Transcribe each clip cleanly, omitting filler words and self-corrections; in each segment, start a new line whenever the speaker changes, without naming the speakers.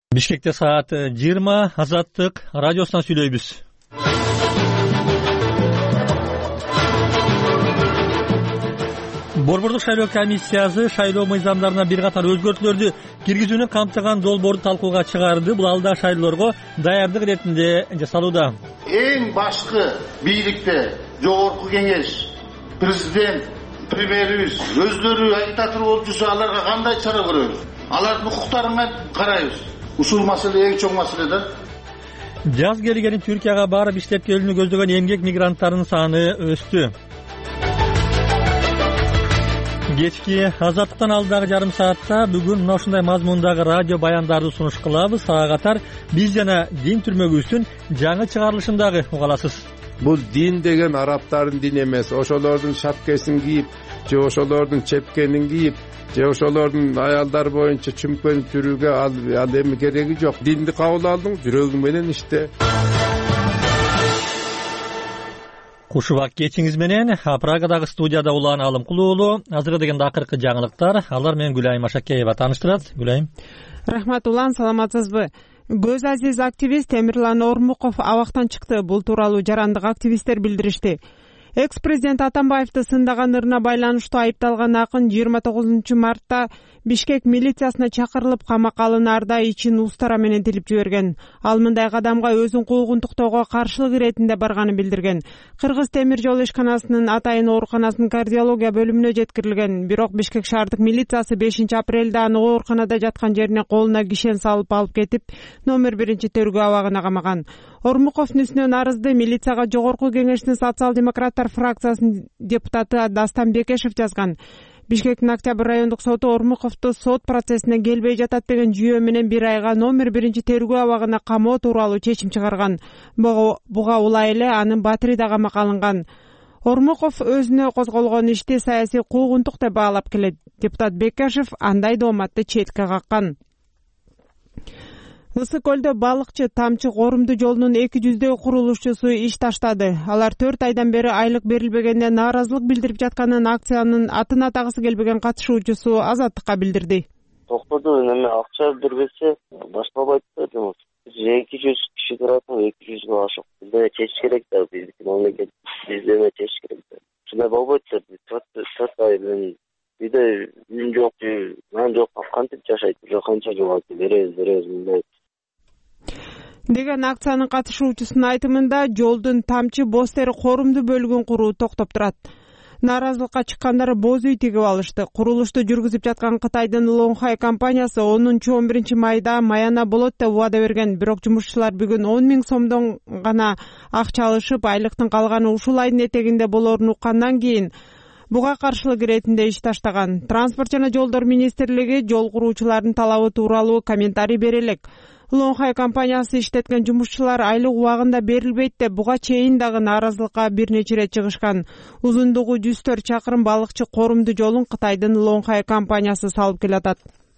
Бишкекте саат 20 Азаттык радиосунан сүйлөйбүз. Борбордук шайлоо комиссиясы шайлоо мыйзамдарына бир катар өзгөртүүлөрдү киргизүүнү камтыган долбоорду талкууга чыгарды. Бул алда шайлоолорго даярдык иретинде жасалууда.
Эң башкы бийликте жогорку кеңеш, президент, премьерибиз өздөрү агитатор болуп жүрсө аларга кандай чара көрөбүз? Алардын укуктарына карайбыз. Ушул маселе эң чоң маселе да.
Жаз келгенин Түркияга барып иштеп келүүнү көздөгөн эмгек мигранттарынын саны өстү. Кечки Азаттыктан алдагы жарым саатта бүгүн мына ушундай мазмундагы радио баяндарды сунуш кылабыз. Ага катар биз жана дин түрмөгүбүздүн жаңы чыгарылышын дагы уга аласыз.
Бул дин деген арабтардын дини эмес. Ошолордун шапкесин кийип, же ошолордун чепкенин кийип, же ошолордун аялдар боюнча чүмкөн түрүүгө ал эми кереги жок. Динди кабыл алдың, жүрөгүң менен иште.
Кушубак кечиңиз менен Прагадагы студияда Улан Алымкулуу уулу. Азыркы дегенде акыркы жаңылыктар. Алар менен Гүлайым Ашакеева тааныштырат. Гүлайым.
Рахмат Улан, саламатсызбы? Көз азиз активист Темирлан Ормуков абактан чыкты. Бул тууралуу жарандык активисттер билдиришти. Экс-президент Атамбаевди сындаган ырына байланыштуу айыпталган акын 29 мартта Бишкек милициясына чакырылып камакка алынаарда ичин устара менен тилип жиберген. Ал мындай кадамга өзүн куугунтуктоого каршылык иретинде барганын билдирген. Кыргыз темир жол ишканасынын Атайын ооруканасынын кардиология бөлүмүнө жеткирилген. Бирок Бишкек шаардык милициясы 5 апрелде аны ооруканада жаткан жерине колуна кишен салып алып кетип, номер 1-тергөө абагына камаган. Ормуковдун үстүнөн арызды милицияга Жогорку кеңештин социал-демократтар фракциясынын депутаты Дастан Бекешев жазган. Бишкектин Октябрь райондук соту Ормуковду сот процессине келбей жатат деген жүйө менен 1 айга номер 1-тергөө абагына камоо тууралуу чечим чыгарган. Буга улай эле анын батири да камакка алынган. Ормуков өзүнө козголгон ишти саясий куугунтук деп баалап келет. Депутат Бекешев андай дооматты четке каккан. Ысык көлдө балыкчы Тамчы Корумду жолунун 200 курулушчусу иш таштады. Алар 4 айдан бери айлык берилбегенине нааразылык билдирип жатканын акциянын атын атагысы келбеген катышуучусу Азаттыкка билдирди.
Токтоду неме акча бербесе баштабайт да жумуш. 200 киши туратын 200гө ашык. Бизде чечиш керек да, биздики мамлекет бизде чечиш керек да. Шундай болбойт да, 4 ай менен биде үйүм жок, нан жок, кантип жашайт? Жок канча жок беребиз мындай
деген акциянын катышуучусунун айтымында жолдун Тамчы Бостери Корумду бөлүгүн куруу токтоп турат. Нааразылыкка чыккандар боз үй тигип алышты. Курулушту жүргүзүп жаткан Кытайдын Лонхай компаниясы 10-11 майда маяна болот деп убада берген. Бирок жумушчулар бүгүн 10 000 сомдон гана акча алышып, айлыктын калганы ушул айдын этегинде болоорун уккандан кийин буга каршылык иретинде иш таштаган. Транспорт жана жолдор министрлиги жол куруучулардын талабы тууралуу комментарий бере элек. Лонхай компаниясы иштеткен жумушчулар айлык убагында берилбейт деп буга чейин дагы нааразылыкка бир нече ирет чыгышкан. Узундугу 104 чакырым балыкчы Корумду жолун Кытайдын Лонхай компаниясы салып келатат.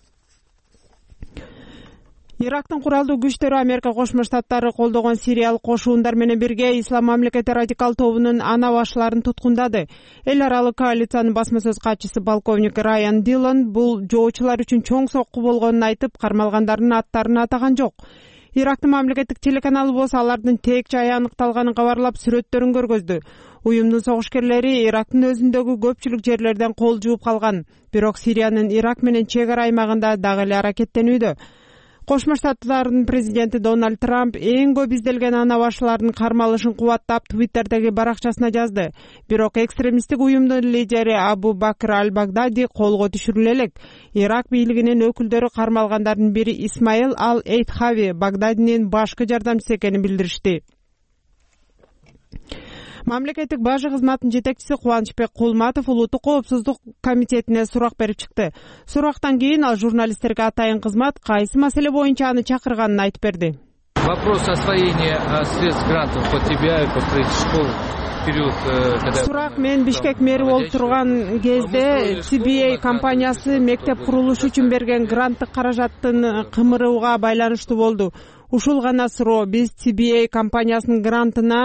Ирактын куралдуу күчтөрү Америка Кошмо Штаттары колдогон сириялык кошуундар менен бирге Ислам мамлекети радикал тобунун ана башчыларын туткундады. Эл аралык коалициянын басма сөз катчысы полковник Райан Дилан бул жоочулар үчүн чоң сокку болгонун айтып, кармалгандардын аттарын атаган жок. Ирактын мамлекеттик телеканалы болсо алардын тек жайы аныкталганын кабарлап сүрөттөрүн көргөздү. Уюмдун согушкерлери Ирактын өзүндөгү көпчүлүк жерлерден кол жууп калган. Бирок Сириянын Ирак менен чек ара аймагында дагы эле аракеттенүүдө. Кошмо Штаттардын президенти Дональд Трамп эң көп изделген ана башчылардын кармалышын кубаттап Твиттердеги баракчасына жазды. Бирок экстремисттик уюмдун лидери Абу Бакр Аль-Багдади колго түшүрүлө элек. Ирак бийлигинин өкүлдөрү кармалгандардын бири Исмаил Ал-Эйтхави Багдадинин башкы жардамчысы экенин билдиришти. Мамлекеттик бажы кызматынын жетекчиси Кубанычбек Кулматов Улуттук коопсуздук комитетине сурак берип чыкты. Сурактан кийин ал журналисттерге атайын кызмат кайсы маселе боюнча аны чакырганын айтып берди.
Вопрос освоения средств грантов по TBI, по строительству школ.
Сурак мен Бишкек мэри болуп турган кезде TBI компаниясы мектеп курулушу үчүн берген гранттык каражаттын кымырууга байланыштуу болду. Ушул гана суроо. Биз TBI компаниясынын грантына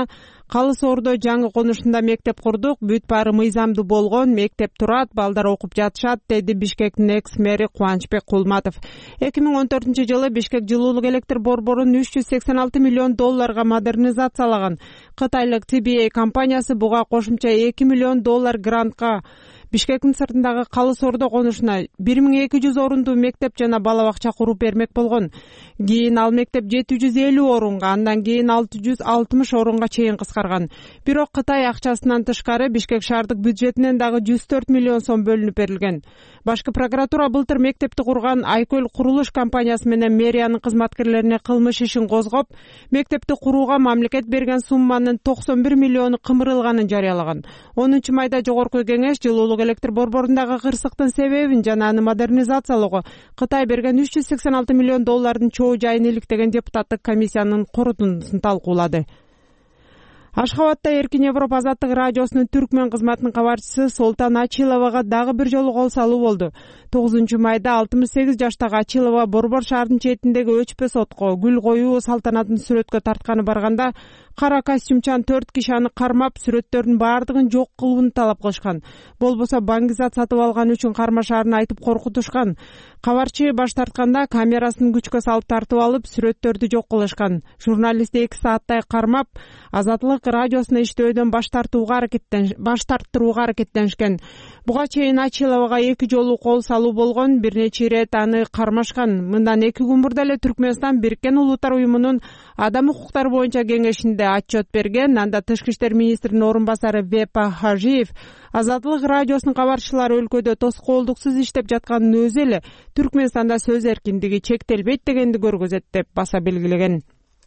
Калы Соордо жаңы конушунда мектеп курдук, бүт баары мыйзамдуу болгон, мектеп турат, балдар окуп жатышат, деди Бишкектин экс-мэри Кубанычбек Кулматов. 2014-жылы Бишкек жылуулук электр борборун $386 миллион модернизациялаган. Кытайлык TBA компаниясы буга кошумча $2 миллион грантка Бишкектин сыртындагы Калы Соордо конушуна 1200 орундуу мектеп жана бала бакча куруп бермек болгон. Кийин ал мектеп 750 орунга, андан кийин 660 орунга чейин кыскарган. Бирок Кытай акчасынан тышкары Бишкек шаардык бюджетинен дагы 104 миллион сом бөлүнүп берилген. Башкы прокуратура былтыр мектепти курган Айкөл курулуш компаниясы менен мэриянын кызматкерлерине кылмыш ишин козгоп, мектепти курууга мамлекет берген сумманын 91 миллиону кымырылганын жарыялаган. 10 майда жогорку кеңеш жылуулук электр борборундагы кырсыктын себебин жана аны модернизациялоого Кытай берген $386 миллион чоо жайын иликтеген депутаттык комиссиянын корутундусун талкуулады. Ашхабадда Эркин Европа азаттык радиосунун түркмөн кызматынын кабарчысы Солтан Ачиловага дагы бир жолу кол салуу болду. 9 майда 68 жаштагы Ачилова Борбор шаарынын четиндеги өчпө сотко гүл коюу салтанатын сүрөткө тартканы барганда кара костюмчан 4 киши аны кармап, сүрөттөрдүн баардыгын жок кылууну талап кылышкан. Болбосо баңгизат сатып алган үчүн кармашаарын айтып коркутушкан. Кабарчы баш тартканда камерасын күчкө салып тартып алып, сүрөттөрдү жок кылышкан. Журналистти 2 сааттай кармап, Азаттык радиосуна иштөөдөн баш тарттырууга аракеттенишкен. Буга чейин Ачиловага 2 жолу кол салуу болгон, бир нече ирет аны кармашкан. Мындан 2 күн мурда эле Түркмөнстан Бириккен Улуттар уюмунун адам укуктары боюнча кеңешинде отчет берген. Анда Тышкы иштер министринин орун басары Вепа Хажиев Азаттык радиосунун кабарчылары өлкөдө тоскоолдуксуз иштеп жатканын өзү эле Түркмөнстанда сөз эркиндиги чектелбейт дегенди көргөзөт деп баса белгилеген.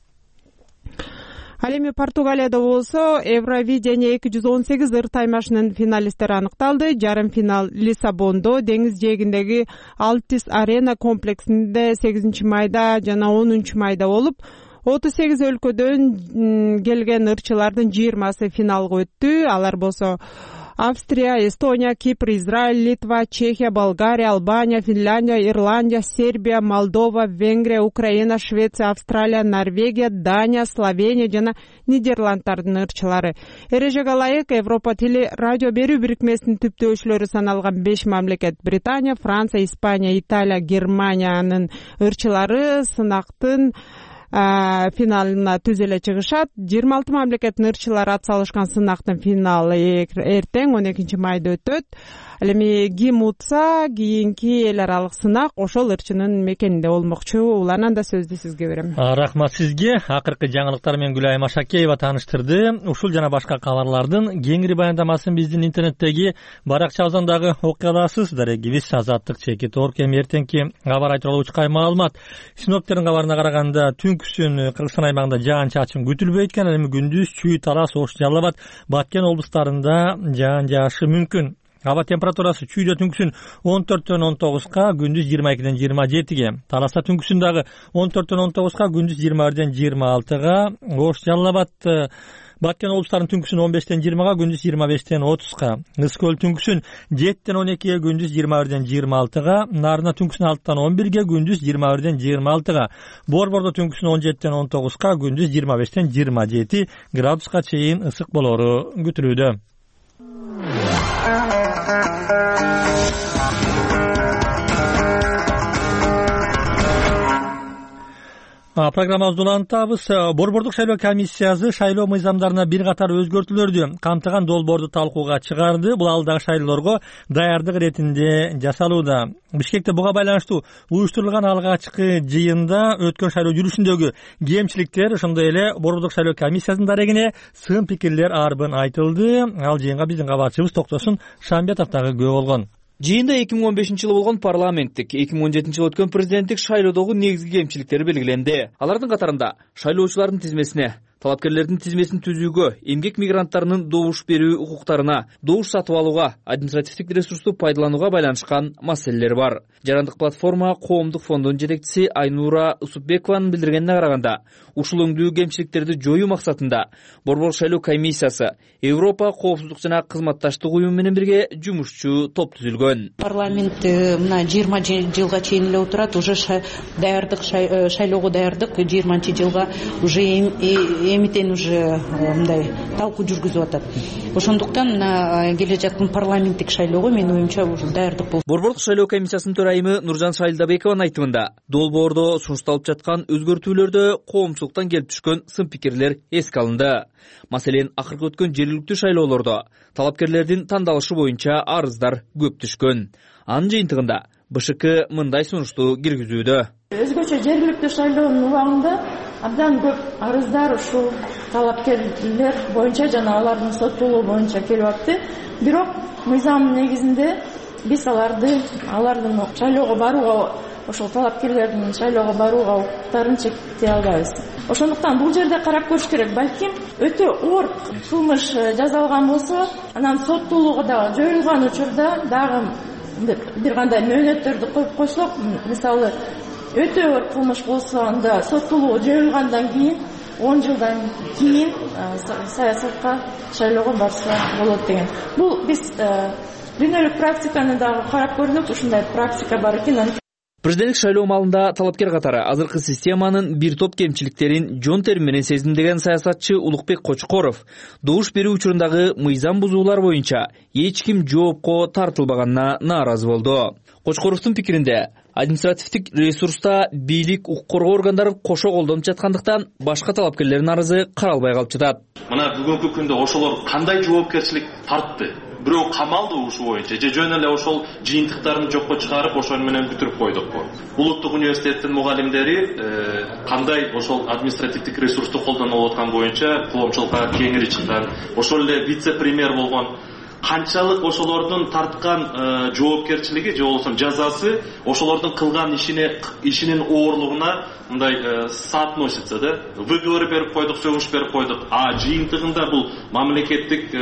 Ал эми Португалияда болсо Евровидение 218 ыр таймашынын финалисттери аныкталды. Жарым финал Лиссабондо, деңиз жээгиндеги Алтис Арена комплексинде 8 майда жана 10 майда болуп, 38 өлкөдөн келген ырчылардын 20сы финалга өттү. Алар болсо Австрия, Эстония, Кипр, Израиль, Литва, Чехия, Болгария, Албания, Финляндия, Ирландия, Сербия, Молдова, Венгрия, Украина, Швеция, Австралия, Норвегия, Дания, Словения жана Нидерланддардын ырчылары. Эрежеге ылайык Европа тили радио берүү бирикмесинин түптөөчүлөрү саналган 5 мамлекет — Британия, Франция, Испания, Италия, Германиянын ырчылары сынактын финалына түз эле чыгышат. 26 мамлекеттин ырчылары ат салышкан сынактын финалы эртең 12 майда өтөт. Ал эми ким утса кийинки эл аралык сынак ошол ырчынын мекенинде болмокчу. Уланан да сөздү сизге берем.
Рахмат сизге. Акыркы жаңылыктар менен Гүлайым Ашакеева тааныштырды. Ушул жана башка кабарлардын кеңири баяндамасын биздин интернеттеги баракчабыздан дагы окуй аласыз. Дарегибиз Азаттык _org. Эми эртеңки кабар айтылуучу каймаалымат. Синоптиктердин кабарына караганда түнкүсүн Кыргызстан аймагында жаан-чачын күтүлбөйт экен. Эми күндүз Чүй, Талас, Ош, Жалал Абад, Баткен облустарында жаан жаашы мүмкүн. Аба температурасы Чүйдө түнкүсүн 14-төн 19га, күндүз 22-ден 27ге. Таласта түнкүсүн дагы 14-төн 19га, күндүз 21-ден 26га. Ош, Жалал Абад, Баткен облустарынын түнкүсүн 15-тен 20га, күндүз 25-тен 30га. Ысык түнкүсүн 7-тен 12ге, күндүз 21-ден 26га. Нарына түнкүсүн 6-тан 11ге, күндүз 21-ден 26га. Борбордо түнкүсүн 17-тен 19га, күндүз 25-тен 27 градуска чейин ысык болору күтүлүүдө. Программабызды улантабыз. Борбордук шайлоо комиссиясы шайлоо мыйзамдарына бир катар өзгөртүүлөрдү камтыган долбоорду талкууга чыгарды. Бул алдагы шайлоолорго даярдык иретинде жасалууда. Бишкекте буга байланыштуу уюштурулган алгачкы жыйында өткөн шайлоо жүрүшүндөгү кемчиликтер, ошондой эле борбордук шайлоо комиссиясынын дарегине сын пикирлер арбын айтылды. Ал жыйынга биздин кабарчыбыз Токтосун Шамбетов дагы күбө болгон.
Жыйында 2015-жылы болгон парламенттик, 2017-жылы өткөн президенттик шайлоодогу негизги кемчиликтер белгиленди. Алардын катарында шайлоочулардын тизмесине, талапкерлердин тизмесин түзүүгө, эмгек мигранттарынын добуш берүү укуктарына, добуш сатып алууга, административдик ресурсту пайдаланууга байланышкан маселелер бар. Жарандык платформа коомдук фондунун жетекчиси Айнура Усупбекованын билдиргенине караганда, ушул өңдүү кемчиликтерди жоюу максатында Борбор шайлоо комиссиясы Европа коопсуздук жана кызматташтык уюму менен бирге жумушчу топ түзүлгөн.
Парламент мына 20 жылга чейин эле отурат, уже даярдык шайлоого даярдык 20 жылга уже эмитен уже мындай талкуу жүргүзүп атат. Ошондуктан мына келе жаткан парламенттик шайлоого менин оюмча уже даярдык болду.
Борбордук шайлоо комиссиясынын төрайымы Нуржан Шайлдабекованын айтымында, долбоордо сунушталып жаткан өзгөртүүлөрдө коомчулуктан келип түшкөн сын пикирлер эске алынды. Маселен, акыркы өткөн жергиликтүү шайлоолордо талапкерлердин тандалышы боюнча арыздар көп түшкөн. Анын жыйынтыгында БШК мындай сунушту киргизүүдө.
Өзгөчө жергиликтүү шайлоонун убагында абдан көп арыздар ушул талапкерлер боюнча жана алардын соттуулугу боюнча келип атты. Бирок мыйзам негизинде биз алардын шайлоого барууга, ошол талапкерлердин шайлоого барууга укуктарын чектей албайбыз. Ошондуктан бул жерде карап көрүш керек. Балким өтө оор кылмыш жазалган болсо, анан соттуулугу да жоюлган учурда дагы бир кандай мөөнөттөрдү коюп койсок, мисалы өтө оор кылмыш болсо, анда соттуулугу жоюлгандан кийин 10 жылдан кийин саясатка шайлоого барса болот деген. Бул биз дүйнөлүк практиканы дагы карап көрдүк, ушундай практика бар экен.
Президенттик шайлоо маалында талапкер катары азыркы системанын бир топ кемчиликтерин жон тери менен сезимдеген саясатчы Улукбек Кочкоров добуш берүү учурундагы мыйзам бузуулар боюнча эч ким жоопко тартылбаганына нааразы болду. Кочкоровдун пикиринде, административдик ресурста бийлик, укук коргоо органдары кошо колдонуп жаткандыктан башка талапкерлердин арызы каралбай калып жатат.
Мына бүгүнкү күндө ошолор кандай жоопкерчилик тартты? Бирөө камалды ушу боюнча, же жөн эле ошол жыйынтыктарын жокко чыгарып, ошону менен бүтүрүп койдукпу? Улуттук университеттин мугалимдери кандай ошол административдик ресурсту колдонуп аткан боюнча коомчулукка кеңири чыккан, ошол эле вице-премьер болгон канчалык ошолордун тарткан жоопкерчилиги же болбосо жазасы ошолордун кылган ишинин оорлугуна мындай соотносится, да? Выговор берип койдук, сөгүш берип койдук. А жыйынтыгында бул мамлекеттик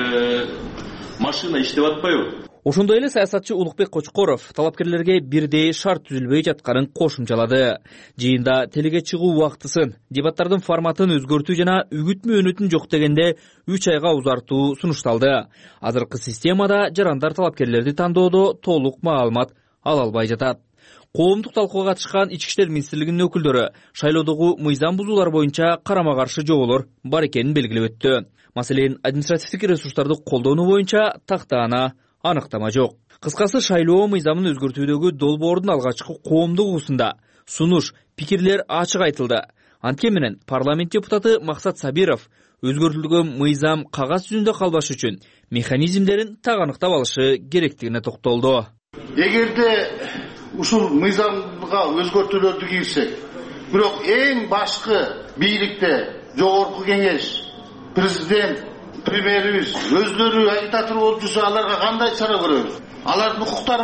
машина иштеп атпайбы?
Ошондой эле саясатчы Улукбек Кочкоров талапкерлерге бирдей шарт түзүлбөй жатканын кошумчалады. Жыйында телеге чыгуу убактысын, дебаттардын форматын өзгөртүү жана үгүт мөөнөтүн жок дегенде 3 айга узартуу сунушталды. Азыркы системада жарандар талапкерлерди тандоодо толук маалымат ала албай жатат. Коомдук талкууга катышкан Ички иштер министрлигинин өкүлдөрү шайлоодогу мыйзам бузуулар боюнча карама-каршы жоолор бар экенин белгилеп өттү. Маселен, административдик ресурстарды колдонуу боюнча тактаана аныктама жок. Кыскасы, шайлоо мыйзамын өзгөртүүдөгү долбоордун алгачкы коомдук угусунда сунуш, пикирлер ачык айтылды. Анткени менен парламент депутаты Максат Сабиров өзгөртүлгөн мыйзам кагаз жүзүндө калбаш үчүн механизмдерин так аныктап алышы керектигине токтолду.
Эгерде ушул мыйзамга өзгөртүүлөрдү кирсек, бирок эң башкы бийликте жогорку кеңеш, президент, премьерибиз өздөрү агитатор болуп жүрсө, аларга кандай чара көрөбүз? Алардын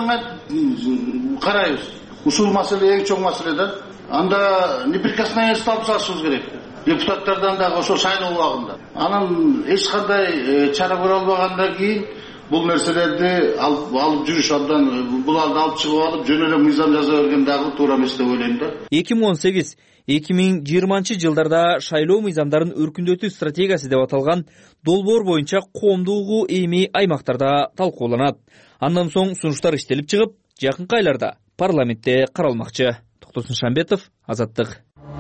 укуктарын карайбыз. Ушул маселе эң чоң маселе да. Анда неприкосновенность алып салышыбыз керек. Депутаттардан дагы ошол шайлоо убагында. Анан эч кандай чара көрө албагандан кийин бул нерселерди алып жүрүш абдан, буларды алып чыгып алып, жөн эле мыйзам жаза берген дагы туура эмес деп ойлойм да. 2018-2020 жылдарда шайлоо мыйзамдарын өркүндөтүү стратегиясы деп аталган долбоор боюнча коомдугу эми аймактарда талкууланат. Андан соң сунуштар иштелип чыгып, жакынкы айларда парламентте каралмакчы. Токтосун Шамбетов, Азаттык.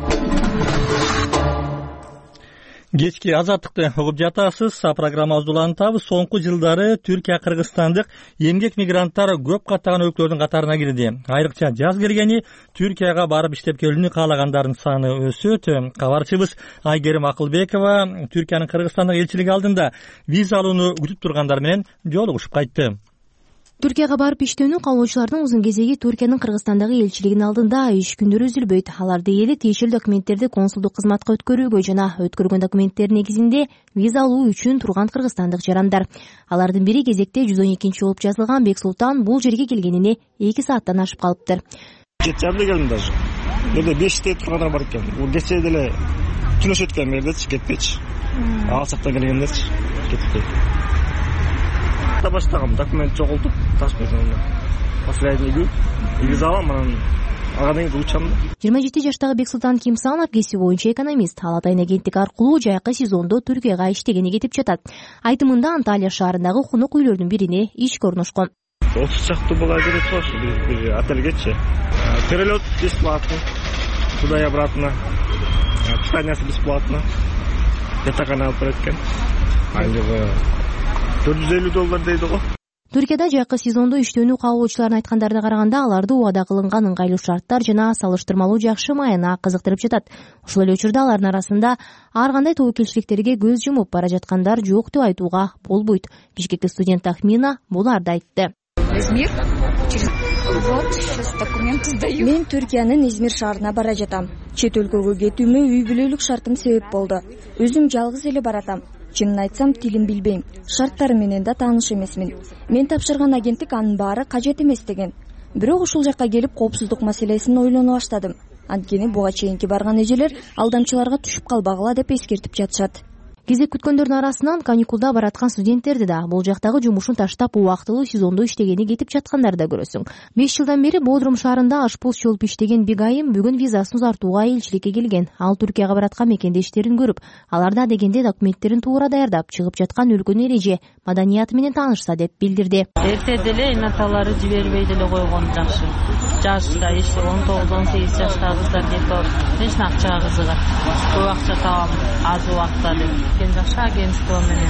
Кечки Азаттыкты угуп жатасыз. Программабызды улантабыз. Соңку жылдары Түркия, Кыргызстандык эмгек мигранттар көп каттаган өлкөлөрдүн катарына кирди. Айрыкча жаз келгени Түркияга барып иштеп келүүнү каалагандардын саны өсөт. Кабарчыбыз Айгерим Акылбекова Түркиянын Кыргызстандагы элчилиги алдында виза алууну күтүп тургандар менен жолугушуп кайтты.
Түркияга барып иштөөнү каалоочулардын узун кезеги Түркиянын Кыргызстандагы элчилигинин алдында иш күндөрү үзүлбөйт. Аларды эли тиешелүү документтерди консулдук кызматка өткөрүүгө жана өткөргөн документтердин негизинде виза алуу үчүн турган кыргызстандык жарандар. Алардын бири кезекте 112 болуп жазылган Бексултан бул жерге келгенине 2 сааттан ашып калыптыр.
7:30 келдим даже. Жерде 5те тургандар бар экен. Бул кечээ деле түнөшөт экен бердечи, кетпечи. Алсактан келгендерчи, кетпей. Баштагам документ жоголтуп, ташпайтын. Последний виза алам, анан агадан кийин учам.
27 жаштагы Бексултан Кимсанов кесиби боюнча экономист. Ал Атайын агенттик аркылуу жайкы сезондо Түркияга иштегени кетип жатат. Айтымында Анталия шаарындагы конок үйлөрдүн бирине ишке орношкон.
30 чакты бала берет болчу бир отельгечи. Перелет бесплатно. Туда и обратно. Питание бесплатно. жатакана алып берет экен. Андыгы $450 дейди го.
Түркияда жакшы сезондо иштөөнү каалоочулардын айткандарына караганда аларды убада кылынган ыңгайлуу шарттар жана салыштырмалуу жакшы майына кызыктырып жатат. Ошол эле учурда алардын арасында ар кандай тобокелчиликтерге көз жумуп бара жаткандар жок деп айтууга болбойт. Бишкектик студент Тахмина буларды айтты.
Мен Түркиянын Измир шаарына бара жатам. Чет өлкөгө кетүүмө үй бүлөлүк шартым себеп болду. Өзүм жалгыз эле баратам. Чынын айтсам, тилин билбейм. Шарттары менен да тааныш эмесмин. Мен тапшырган агенттик анын баары кажет эмес деген. Бирок ушул жакка келип коопсуздук маселесин ойлоно баштадым. Анткени буга чейинки барган эжелер алдамчыларга түшүп калбагыла деп эскертип жатышат.
Кезек күткөндөрдүн арасынан каникулда бараткан студенттерди да, бул жактагы жумушун таштап убактылуу сезондо иштегени кетип жаткандарды да көрөсүң. 5 жылдан бери Бодрум шаарында ашпоз болуп иштеген Бигайым бүгүн визасын узартууга элчиликке келген. Ал Түркияга бараткан мекендештерин көрүп, аларда дегенде документтерин туура даярдап чыгып жаткан өлкөнүн эреже, маданияты менен таанышса деп билдирди.
Эрте деле энаталары жибербей деле койгон жакшы. Жашта 19-18 жаштагы кыздар кетип алып, эч акчага кызыгат. Көп акча табам, аз убакытта деп. Жакшы агентство менен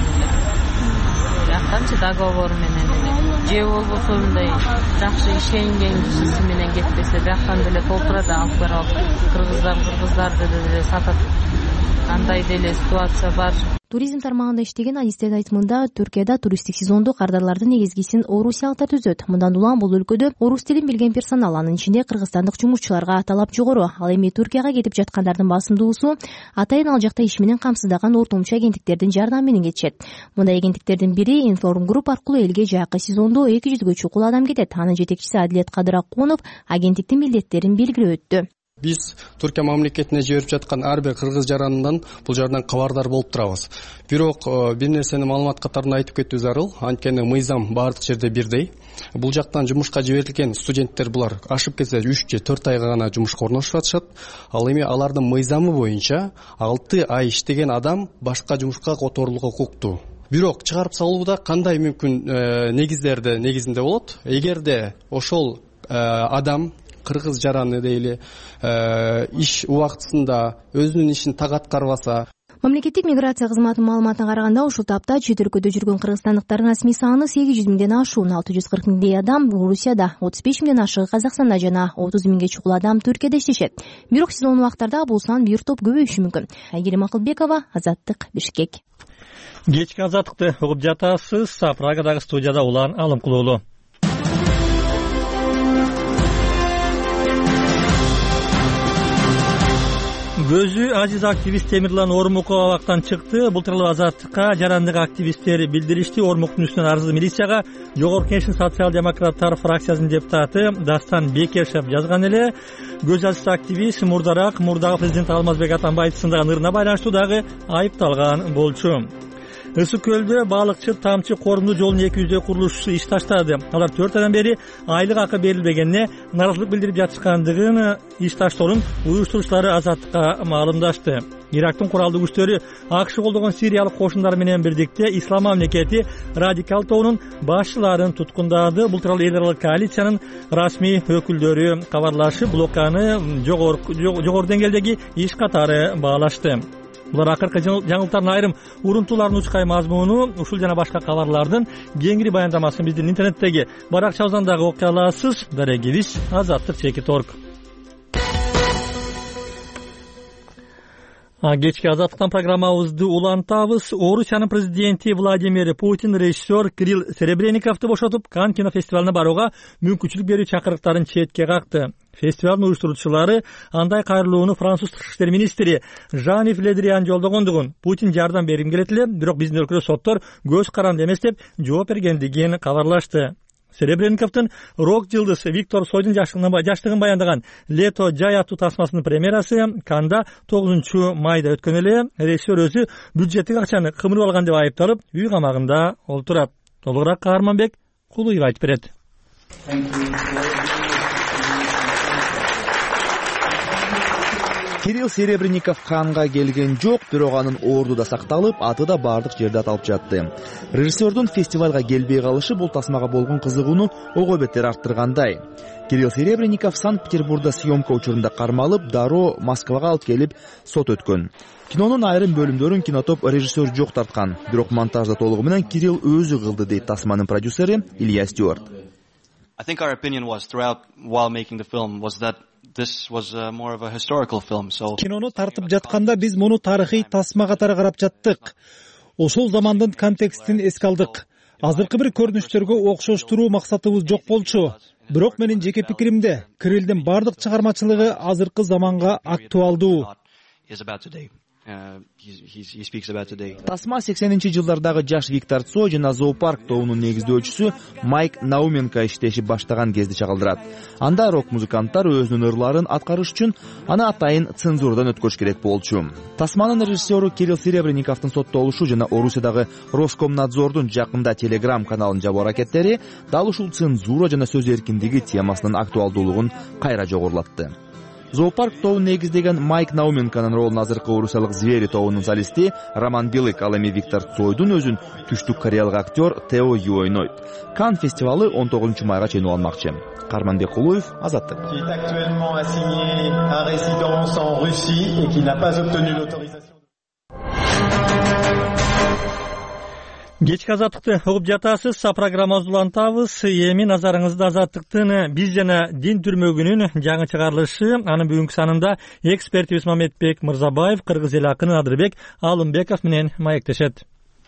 жактанчы договор менен же болбосо мындай жакшы ишенген кишиси менен кетпесе жактан деле толтура да алып бара алып кыргыздарды деле сатат. Андай деле ситуация бар.
Туризм тармагында иштеген адистердин айтымында Түркияда туристтик сезондо кардарлардын негизгисин орусиялыктар түзөт. Мындан улам бул өлкөдө орус тилин билген персонал, анын ичинде кыргызстандык жумушчуларга талап жогору. Ал эми Түркияга кетип жаткандардын басымдуусу атайын ал жакта иш менен камсыздаган ортомчу агенттиктердин жардамы менен кетишет. Мындай агенттиктердин бири Inform Group аркылуу элге жакшы сезондо 200гө чукул адам кетет. Анын жетекчиси Адилет Кадыракунов агенттиктин милдеттерин белгилеп өттү.
Биз Түркия мамлекетине жиберип жаткан ар бир кыргыз жаранынан бул жерден кабардар болуп турабыз. Бирок бир нерсени маалымат катарында айтып кетүү зарыл. Анткени мыйзам бардык жерде бирдей. Бул жактан жумушка жиберилген студенттер булар ашып кетсе 3 же 4 айга гана жумушка орношуп атышат. Ал эми алардын мыйзамы боюнча 6 ай иштеген адам башка жумушка которулууга укуктуу. Бирок чыгарып салууда кандай мүмкүн негизинде болот? Эгерде ошол адам кыргыз жараны дейли иш убактысында өзүнүн ишин так аткарбаса.
Мамлекеттик миграция кызматынын маалыматына караганда ушул тапта чет өлкөдө жүргөн кыргызстандыктардын расмий саны 800 миңден ашуун, 640 миңдей адам Орусияда, 35 миңден ашыгы Казакстанда жана 30 миңге чукул адам Түркияда иштешет. Бирок сезон убактарда бул сан бир топ көбөйүшү мүмкүн. Айгерим Акылбекова, Азаттык, Бишкек.
Кечки Азаттыкты угуп жатасыз. Прагадагы студияда Улан Алымкулуулу. Көзү азиз активист Темирлан Ормуков абактан чыкты. Бул тууралуу Азаттыкка жарандык активисттер билдиришти. Ормуктун үстүнөн арызды милицияга Жогорку Кеңештин социал-демократтар фракциясынын депутаты Дастан Бекешев жазган эле. Көз азиз активист мурдагы президент Алмазбек Атамбаевдин сындаган ырына байланыштуу дагы айыпталган болчу. Ысык көлдө балыкчы Тамчы корумдуу жолунун 200 курулушчусу иш таштады. Алар 4 айдан бери айлык акы берилбегенине наразылык билдирип жатышкандыгын иш таштоонун уюштуруучулары Азаттыкка маалымдашты. Ирактын куралдуу күчтөрү АКШ колдогон сириялык кошундар менен бирдикте Ислам мамлекети радикал тобунун башчыларын туткундады. Бул тууралуу эл аралык коалициянын расмий өкүлдөрү кабарлашып, блоканы жогору деңгээлдеги иш катары баалашты. Булар акыркы жаңылыктардын айрым урунтууларын учкай мазмуну, ушул жана башка кабарлардын кеңири баяндамасын биздин интернеттеги баракчабыздан дагы окуй аласыз. Дарегибиз Азаттык.org. Кечки Азаттыктан программабызды улантабыз. Орусиянын президенти Владимир Путин режиссер Кирилл Серебренниковду бошотуп, Канн кинофестивалына барууга мүмкүнчүлүк берүү чакырыктарын четке какты. Фестивалдын уюштуруучулары андай кайрылууну француз тышкы иштер министри Жан-Ив Ле Дриан жолдогондугун, Путин жардам бергим келет эле, бирок биздин өлкөдө соттор көз каранды эмес деп жооп бергендигин кабарлашты. Серебренниковдун рок жылдыз Виктор Цойдун жаштыгын баяндаган Лето жай аттуу тасмасынын премьерасы Каннда 9 майда өткөн эле. Режиссер өзү бюджеттик акчаны кымырып алган деп айыпталып, үй камагында олтурат. Толугураак Каарманбек Кулуев айтып берет.
Кирилл Серебренников ханга келген жок, бирок анын орду да сакталып, аты да бардык жерде аталып жатты. Режиссердун фестивалга келбей калышы бул тасмага болгон кызыгууну ого бетер арттыргандай. Кирилл Серебренников Санкт-Петербургда съемка учурунда кармалып, дароо Москвага алып келип сот өткөн. Кинонун айрым бөлүмдөрүн кинотоп режиссер жок тарткан, бирок монтажда толугу менен Кирилл өзү кылды, дейт тасманын продюсери Илья Стюарт.
I think our opinion was throughout while making the film was that this was more of a historical film. So
кинону тартып жатканда биз муну тарыхый тасма катары карап жаттык. Ошол замандын контекстин эске алдык. Азыркы бир көрүнүштөргө окшоштуруу максатыбыз жок болчу. Бирок менин жеке пикиримде, Кириллдин бардык чыгармачылыгы азыркы заманга актуалдуу.
Тасма 80-жылдардагы жаш Виктор Цой жана Зоопарк тобунун негиздөөчүсү Майк Науменко иштешип баштаган кезди чагылдырат. Анда рок-музыканттар өзүнүн ырларын аткарыш үчүн аны атайын цензурадан өткөрүш керек болчу. Тасманын режиссеру Кирилл Серебренниковдун соттолушу жана Орусиядагы Роскомнадзордун жакында Telegram каналын жабуу аракеттери дал ушул цензура жана сөз эркиндиги темасынын актуалдуулугун кайра жогорулатты. Зоопарк тобун негиздеген Майк Науменконун ролун азыркы орусиялык Звери тобунун солисти Роман Белык, ал эми Виктор Цойдун өзүн түштүк кореялык актер Тео Ю ойнойт. Кан фестивалы 19 майга чейин уланмакчы. Карманбек Кулуев, Азаттык.
Qui est actuellement assigné à résidence en Russie et qui n'a pas obtenu l'autorisation.
Кечки азаттыкты угуп жатасыз. Программабызды улантабыз. Эми назарыңызда азаттыктын биз жана дин түрмөгүнүн жаңы чыгарылышы. Анын бүгүнкү санында экспертибиз Мамедбек Мырзабаев, кыргыз эл акыны Адырбек Алымбеков менен маектешет.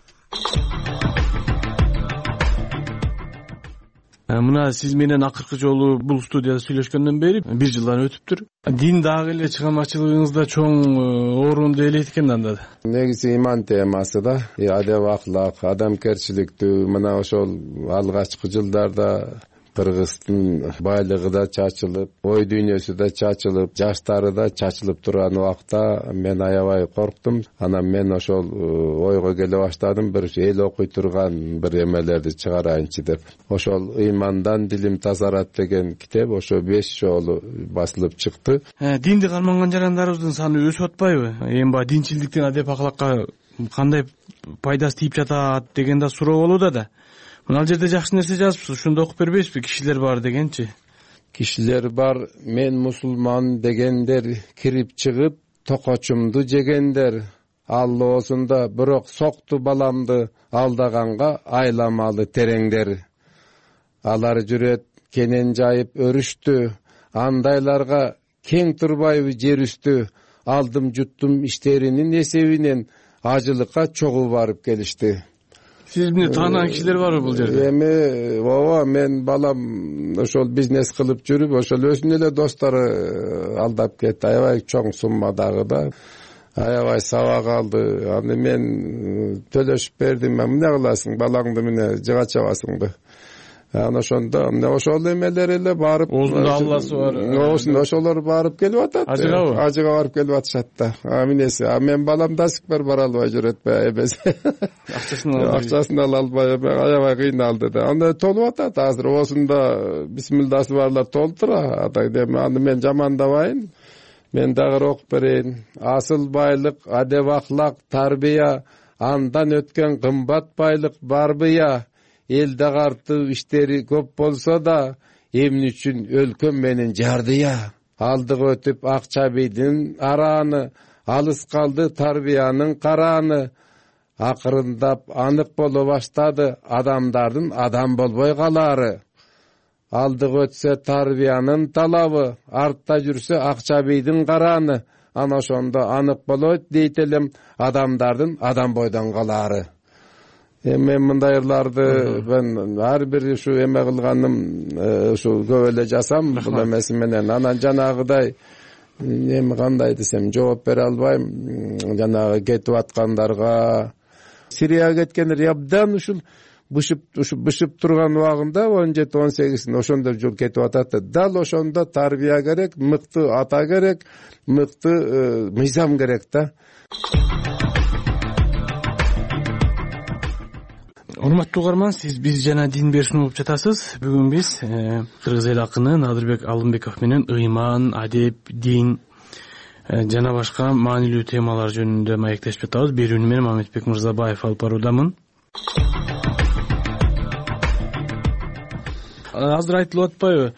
Мына сиз менен акыркы жолу бул студияда сүйлөшкөндөн бери 1 жылдан өтүптүр. Дин дагы эле чыгармачылыгыңызда чоң орунду ээлейт экен анда.
Негизи иман темасы да, адеп аклак, адамгерчиликтүү, мына ошол алгачкы жылдарда Кыргыздын байлыгы да чачылып, ой дүйнөсү да чачылып, жаштары да чачылып турган убакта мен аябай корктум. Анан мен ошол ойго келе баштадым, бир эл окуй турган бир эмелерди чыгарайынчы деп. Ошол имандан дилим тазарат деген китеп ошо 5 жолу басылып чыкты.
Динди карманган жарандарыбыздын саны өсүп атпайбы? Эми баягы динчиликтин адеп аклакка кандай пайдасы тийип жатат деген да суроо болууда да. Мына жерде жакшы нерсе жазыпсыз, ошондо окуп бербейсизби? Кишилер бар дегенчи.
Кишилер бар, мен мусулман дегендер, кирип чыгып токочумду жегендер. Аллоосунда бирок сокту баламды алдаганга айламалы тереңдер. Алар жүрөт кенен жайып өрүштү, андайларга кең турбайбы жер үстү. Алдым жуттум иштеринин эсебинен, ажылыкка чогуу барып келишти.
Сиз эмне таанаган кишилер барбы бул жерде?
Эми ооба, мен балам ошол бизнес кылып жүрүп, ошол өзүнүн эле достору алдап кетти. Аябай чоң суммадагы да. Аябай сабак алды. Аны мен төлөшүп бердим. Эмне кыласың? Балаңды мына жыга чабасыңбы? Аны ошондо ошол эмелер эле барып,
оозунда алласы бар.
Ошолор барып келип атат.
Ажыгабы?
Ажыга барып келип атышат да. Минеси, мен балам да сикпер бара албай жүрөт эбес. Акчасын ала албай, аябай кыйналды да. Анда толуп атат азыр. Оозунда бисмилдасы барлар толуп турат. Аны мен жамандабайын. Мен дагы окуп берейин. Асыл байлык, адеп аклак, тарбия, андан өткөн кымбат байлык барбыя. Элде картып иштери көп болсо да, эмне үчүн өлкөм менен жардыя. Алдык өтүп акча бийдин арааны, алыс калды тарбиянын карааны. Акырындап анык боло баштады адамдардын адам болбой калаары. Алдык өтсө тарбиянын талабы, артта жүрсө акча бийдин карааны. Ана ошондо анык болот дейт элем адамдардын адам бойдон калаары. Мен мындайларды мен ар бир ушу эме кылганым ушу көп эле жасам бул эмеси менен. Анан жанагыдай эми кандай десем жооп бере албайм. Жанагы кетип аткандарга, Сирияга кеткендер абдан ушул бышып турган убагында 17-18 ошондо жол кетип атат. Дал ошондо тарбия керек, мыкты ата керек, мыкты мыйзам керек да.
Урматтуу угарман, сиз биз жана дин беришин угуп жатасыз. Бүгүн биз кыргыз эл акыны Адырбек Алымбеков менен ыйман, адеп, дин жана башка маанилүү темалар жөнүндө маектешип жатабыз. Берүүнү мен Мамедбек Мырзабаев алып баруудамын. Азыр айтылып атпайбы?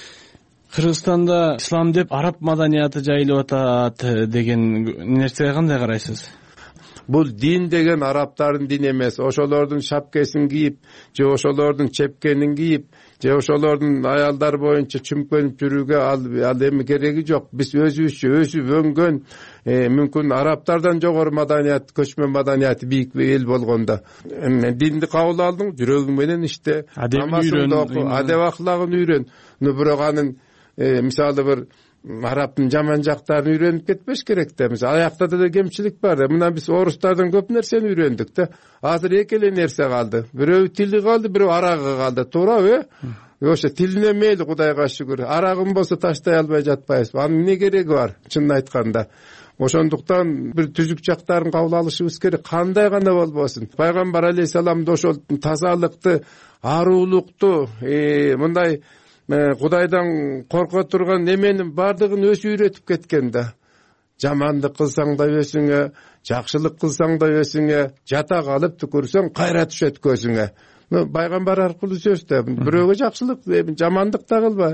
Кыргызстанда ислам деп араб маданияты жайылып атат деген нерсеге кандай карайсыз?
Бул дин деген арабтардын дини эмес. Ошолордун шапкесин кийип, же ошолордун чепкенин кийип, же ошолордун аялдар боюнча чүмкөнүп жүрүүгө ал эми кереги жок. Биз өзүбүзчө өсүп өнгөн, мүмкүн арабтардан жогору маданият, көчмөн маданият бийик эл болгондо. Динди кабыл алдың, жүрөгүң менен иште, намазыңды оку, адеп аклагын үйрөн. Бирок анын мисалы бир арабтын жаман жактарын үйрөнүп кетпеш керек да. Мисалы аякта да кемчилик бар да. Мына биз орустардан көп нерсени үйрөндүк да. Азыр эки эле нерсе калды. Бирөө тили калды, бирөө арагы калды. Туурабы? Ошо тилине мейли, Кудайга шүгүр. Арагым болсо таштай албай жатпайбыз. Анын эмне кереги бар? Чынын айтканда. Ошондуктан бир түзүк жактарын кабыл алышыбыз керек. Кандай гана болбосун. Пайгамбар алейхисалам да ошол тазалыкты, аруулукту, мындай Кудайдан корко турган неменин бардыгын өзү үйрөтүп кеткен да. Жамандык кылсаң да өзүңө, жакшылык кылсаң да өзүңө, жата калып түкүрсөң кайра түшөт көзүңө. Пайгамбар аркылуу сөз да. Бирөөгө жакшылык, жамандык да кылба.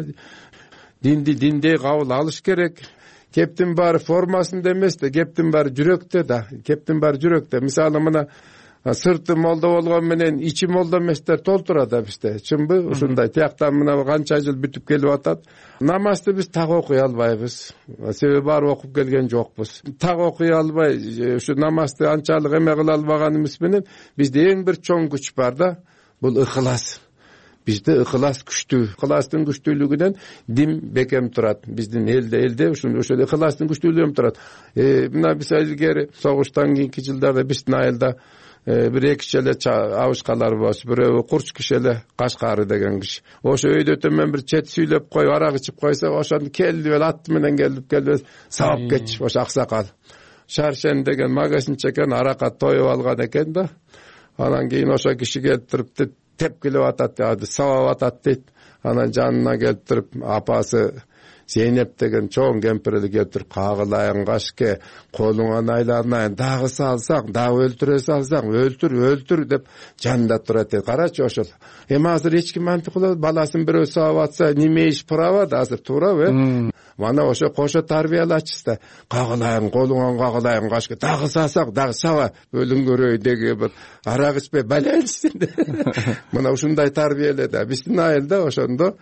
Динди диндей кабыл алыш керек. Кептин баары формасында эмес да, кептин баары жүрөктө да. Кептин баары жүрөктө. Мисалы мына сырты молдо болгон менен ичи молдо эместер толтурат да бизде. Чынбы? Ушундай тияктан мына канча жыл бүтүп келип атат. Намазды биз так окуй албайбыз. Себеби баары окуп келген жокпуз. Так окуй албай, ушу намазды анчалык эме кыла албаганыбыз менен бизде эң бир чоң күч бар да. Бул ыхлас. Бизде ыхлас күчтүү. Ыхластын күчтүүлүгүнөн дин бекем турат. Биздин элде ошол ыхластын күчтүүлүгүнөн турат. Мына биз илгери согуштан кийинки жылдарда биздин айылда бир эки киши абышкалар болчу. Бирөө курч киши эле Кашкары деген киши. Ошо өйдө төмөн бир чет сүйлөп коюп, арак ичип койсо, ошону келди эле аты менен келип сабап кетчү. Ошо аксакал. Шаршен деген магазинчи экен, аракка тоюп алган экен да. Анан кийин ошо киши келип туруп тепкилеп атат, сабап атат дейт. Анан жанына келип туруп апасы Зейнеп деген чоң кемпирди келип туруп, кагылайын кашке, колуңан айланайын, дагы салсаң, дагы өлтүрө салсаң, өлтүр деп жанында турат. Карачы ошол. Эми азыр эч ким антип кылат, баласын бирөө сабап атса, неме иш права азыр туурабы? Мана ошо кошо тарбиялачысыз да. Кагылайын, колуңан кагылайын кашке, дагы салсаң, дагы саба, өлүң көрөй деген бир арак ичпей балайсың. Мына ушундай тарбияле да. Биздин айылда ошондо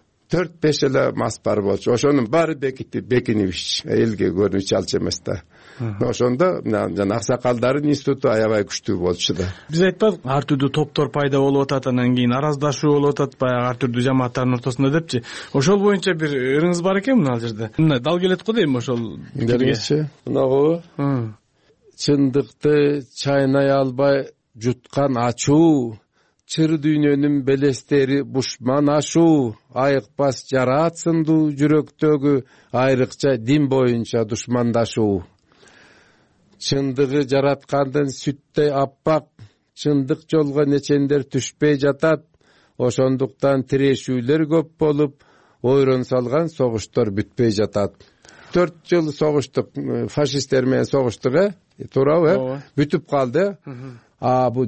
4-5 эле мас бар болчу. Ошонун баары бекинип ич, элге көрүнүп алчу эмес да. Ошондо жана аксакалдардын институту аябай күчтүү болчу да.
Биз айтпадык, ар түрдүү топтор пайда болуп атат, анан кийин араздашуу болуп атат, баягы ар түрдүү жамааттардын ортосунда депчи. Ошол боюнча бир ырыңыз бар экен мына жерде. Мына дал келет го дейм ошол.
Дергечи. Мынагы чындыкты чайнай албай жуткан ачуу, чыр дүйнөнүн белестери бушман ашуу, айыкпас жараат сындуу жүрөктөгү айрыкча дин боюнча душмандашуу. Чындыгы жараткандын сүттей аппак, чындык жолго нечендер түшпөй жатат. Ошондуктан тирешүүлөр көп болуп, ойрон салган согуштар бүтпөй жатат. 4 жыл согуштук, фашисттер менен согуштук, туурабы? Бүтүп калды. Бу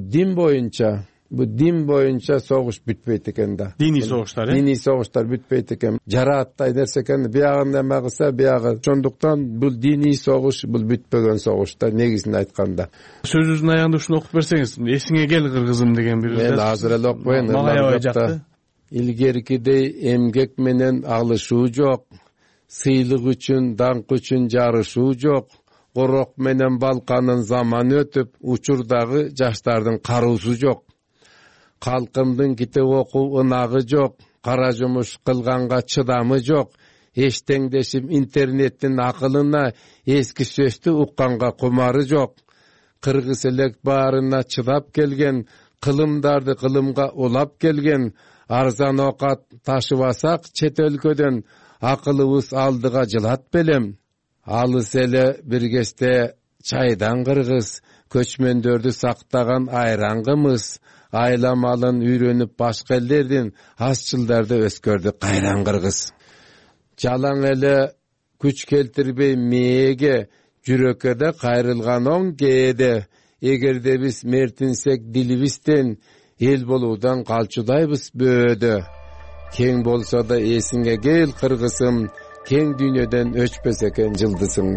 дин боюнча согуш бүтпөйт экен да.
Диний согуштар,
Диний согуштар бүтпөйт экен. Жарааттай нерсе экен, биягын эме кылса, биягы. Ошондуктан бул диний согуш, бул бүтпөгөн согуш да, негизин айтканда.
Сөзүңүздүн аягында ушуну окуп берсеңиз, эсиңе кел кыргызым деген бир.
Мен азыр эле окуйн.
Мага аябай жакты.
Илгеркидей эмгек менен алышуу жок. Сыйлык үчүн, даңк үчүн жарышуу жок. Корок менен балканын заман өтүп, учурдагы жаштардын кароосу жок. Калкымдын китеп окуу ынагы жок, кара жумуш кылганга чыдамы жок. Эштеңдешим интернеттин акылына эски сөздү укканга кумары жок. Кыргыз элек баарына чыдап келген, кылымдарды кылымга улап келген. Арзан окат ташыбасак чет өлкөдөн, акылыбыз алдыга жылат белем. Алыс эле бир кезде чайдан кыргыз, көчмөндөрдү сактаган айран кымыз. Айла малын үйрөнүп башка элдердин аз жылдарда өскөрдү кайран кыргыз. Жалаң эле күч келтирбей мээге жүрөккө да кайрылган оң кээде. Эгерде биз мертинсек дилибизден эл болуудан калчудайбыз бөөдө. Кең болсо да эсиңе кел кыргызым, кең дүйнөдөн өчпөс экен жылдызың.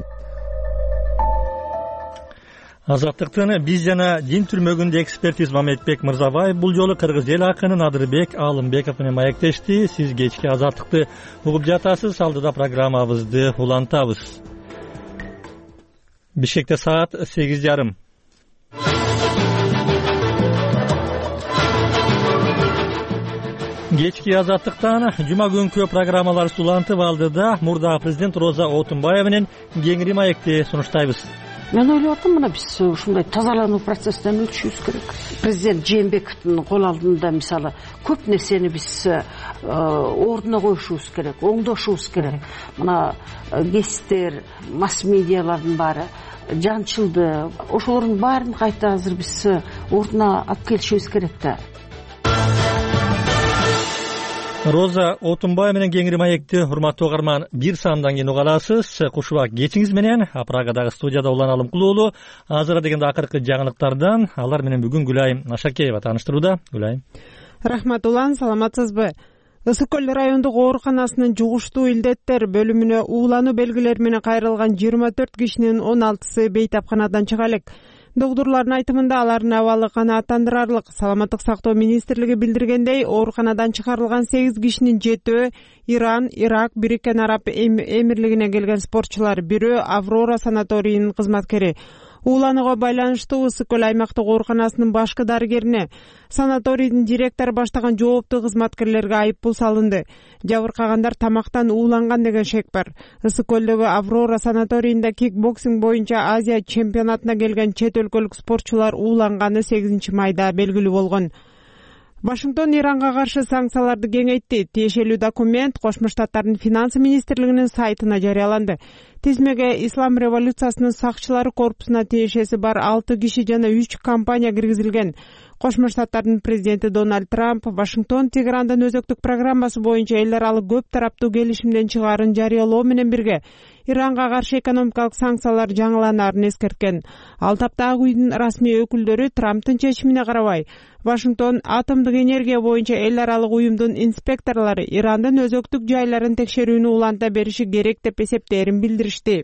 Азаттыктын биз жана дин түрмөгүндө экспертиз Мамедбек Мырзабаев бул жолу кыргыз эл акынын Адырбек Алымбеков менен маектешти. Сиз кечки Азаттыкты угуп жатасыз. Алдыда программабызды улантабыз. Бишкекте саат 8:30. Кечки Азаттыктан жума күнкү программалар улантып алдыда мурдагы президент Роза Отунбаева менен кеңири маекти сунуштайбыз.
Мен ойлоп атам, мына биз ушундай тазалануу процесстен өтүшүбүз керек. Президент Жээнбековдун кол алдында мисалы көп нерсени биз ордуна коюшубуз керек, оңдошубуз керек. Мына гесттер, масс медиалардын баары жанчылды, ошолордун баарын кайта азыр биз ордуна алып келишибиз керек да.
Роза Отунбаева менен кеңири маекти урматтуу угарман бир саамдан кийин уга аласыз. Кушубак кечиңиз менен Прагадагы студияда Улан Алымкулуулу. Азыр дегенде акыркы жаңылыктардан алар менен бүгүн Гүлай Машакеева тааныштырууда. Гүлай.
Рахмат Улан, саламатсызбы? Ысык көл райондук ооруканасынын жугуштуу илдеттер бөлүмүнө уулануу белгилери менен кайрылган 24 кишинин 16сы бейтапканадан чыга элек. Доктурлардын айтымында алардын абалы канааттандырарлык. Саламаттык сактоо министрлиги билдиргендей, ооруканадан чыгарылган 8 кишинин 7-өө Иран, Ирак, Бириккен Араб Эмирлигинен келген спортчулар, бирөө Аврора санаторийинин кызматкери. Ууланууга байланыштуу Ысык көл аймактык ооруканасынын башкы дарыгерине, санаторийдин директору баштаган жооптуу кызматкерлерге айыппул салынды. Жабыркагандар тамактан ууланган деген шек бар. Ысык көлдөгү Аврора санаторийинде кикбоксинг боюнча Азия чемпионатына келген чет өлкөлүк спортчулар ууланганы 8 майда белгилүү болгон. Вашингтон Иранга каршы санкцияларды кеңейтти. Тиешелүү документ Кошмо Штаттардын финансы министрлигинин сайтына жарыяланды. Тизмеге Ислам революциясынын сакчылары корпусуна тиешеси бар 6 киши жана 3 компания киргизилген. Кошмо Штаттардын президенти Дональд Трамп Вашингтон Тегерандын өзөктүк программасы боюнча эл аралык көп тараптуу келишимден чыгаарын жарыялоо менен бирге Иранга каршы экономикалык санкциялар жаңыланаарын эскерткен. Ал тапта Ак үйдүн расмий өкүлдөрү Трамптын чечимине карабай Вашингтон атомдук энергия боюнча эл аралык уюмдун инспекторлору Ирандын өзөктүк жайларын текшерүүнү уланта бериши керек деп эсептерин билдиришти.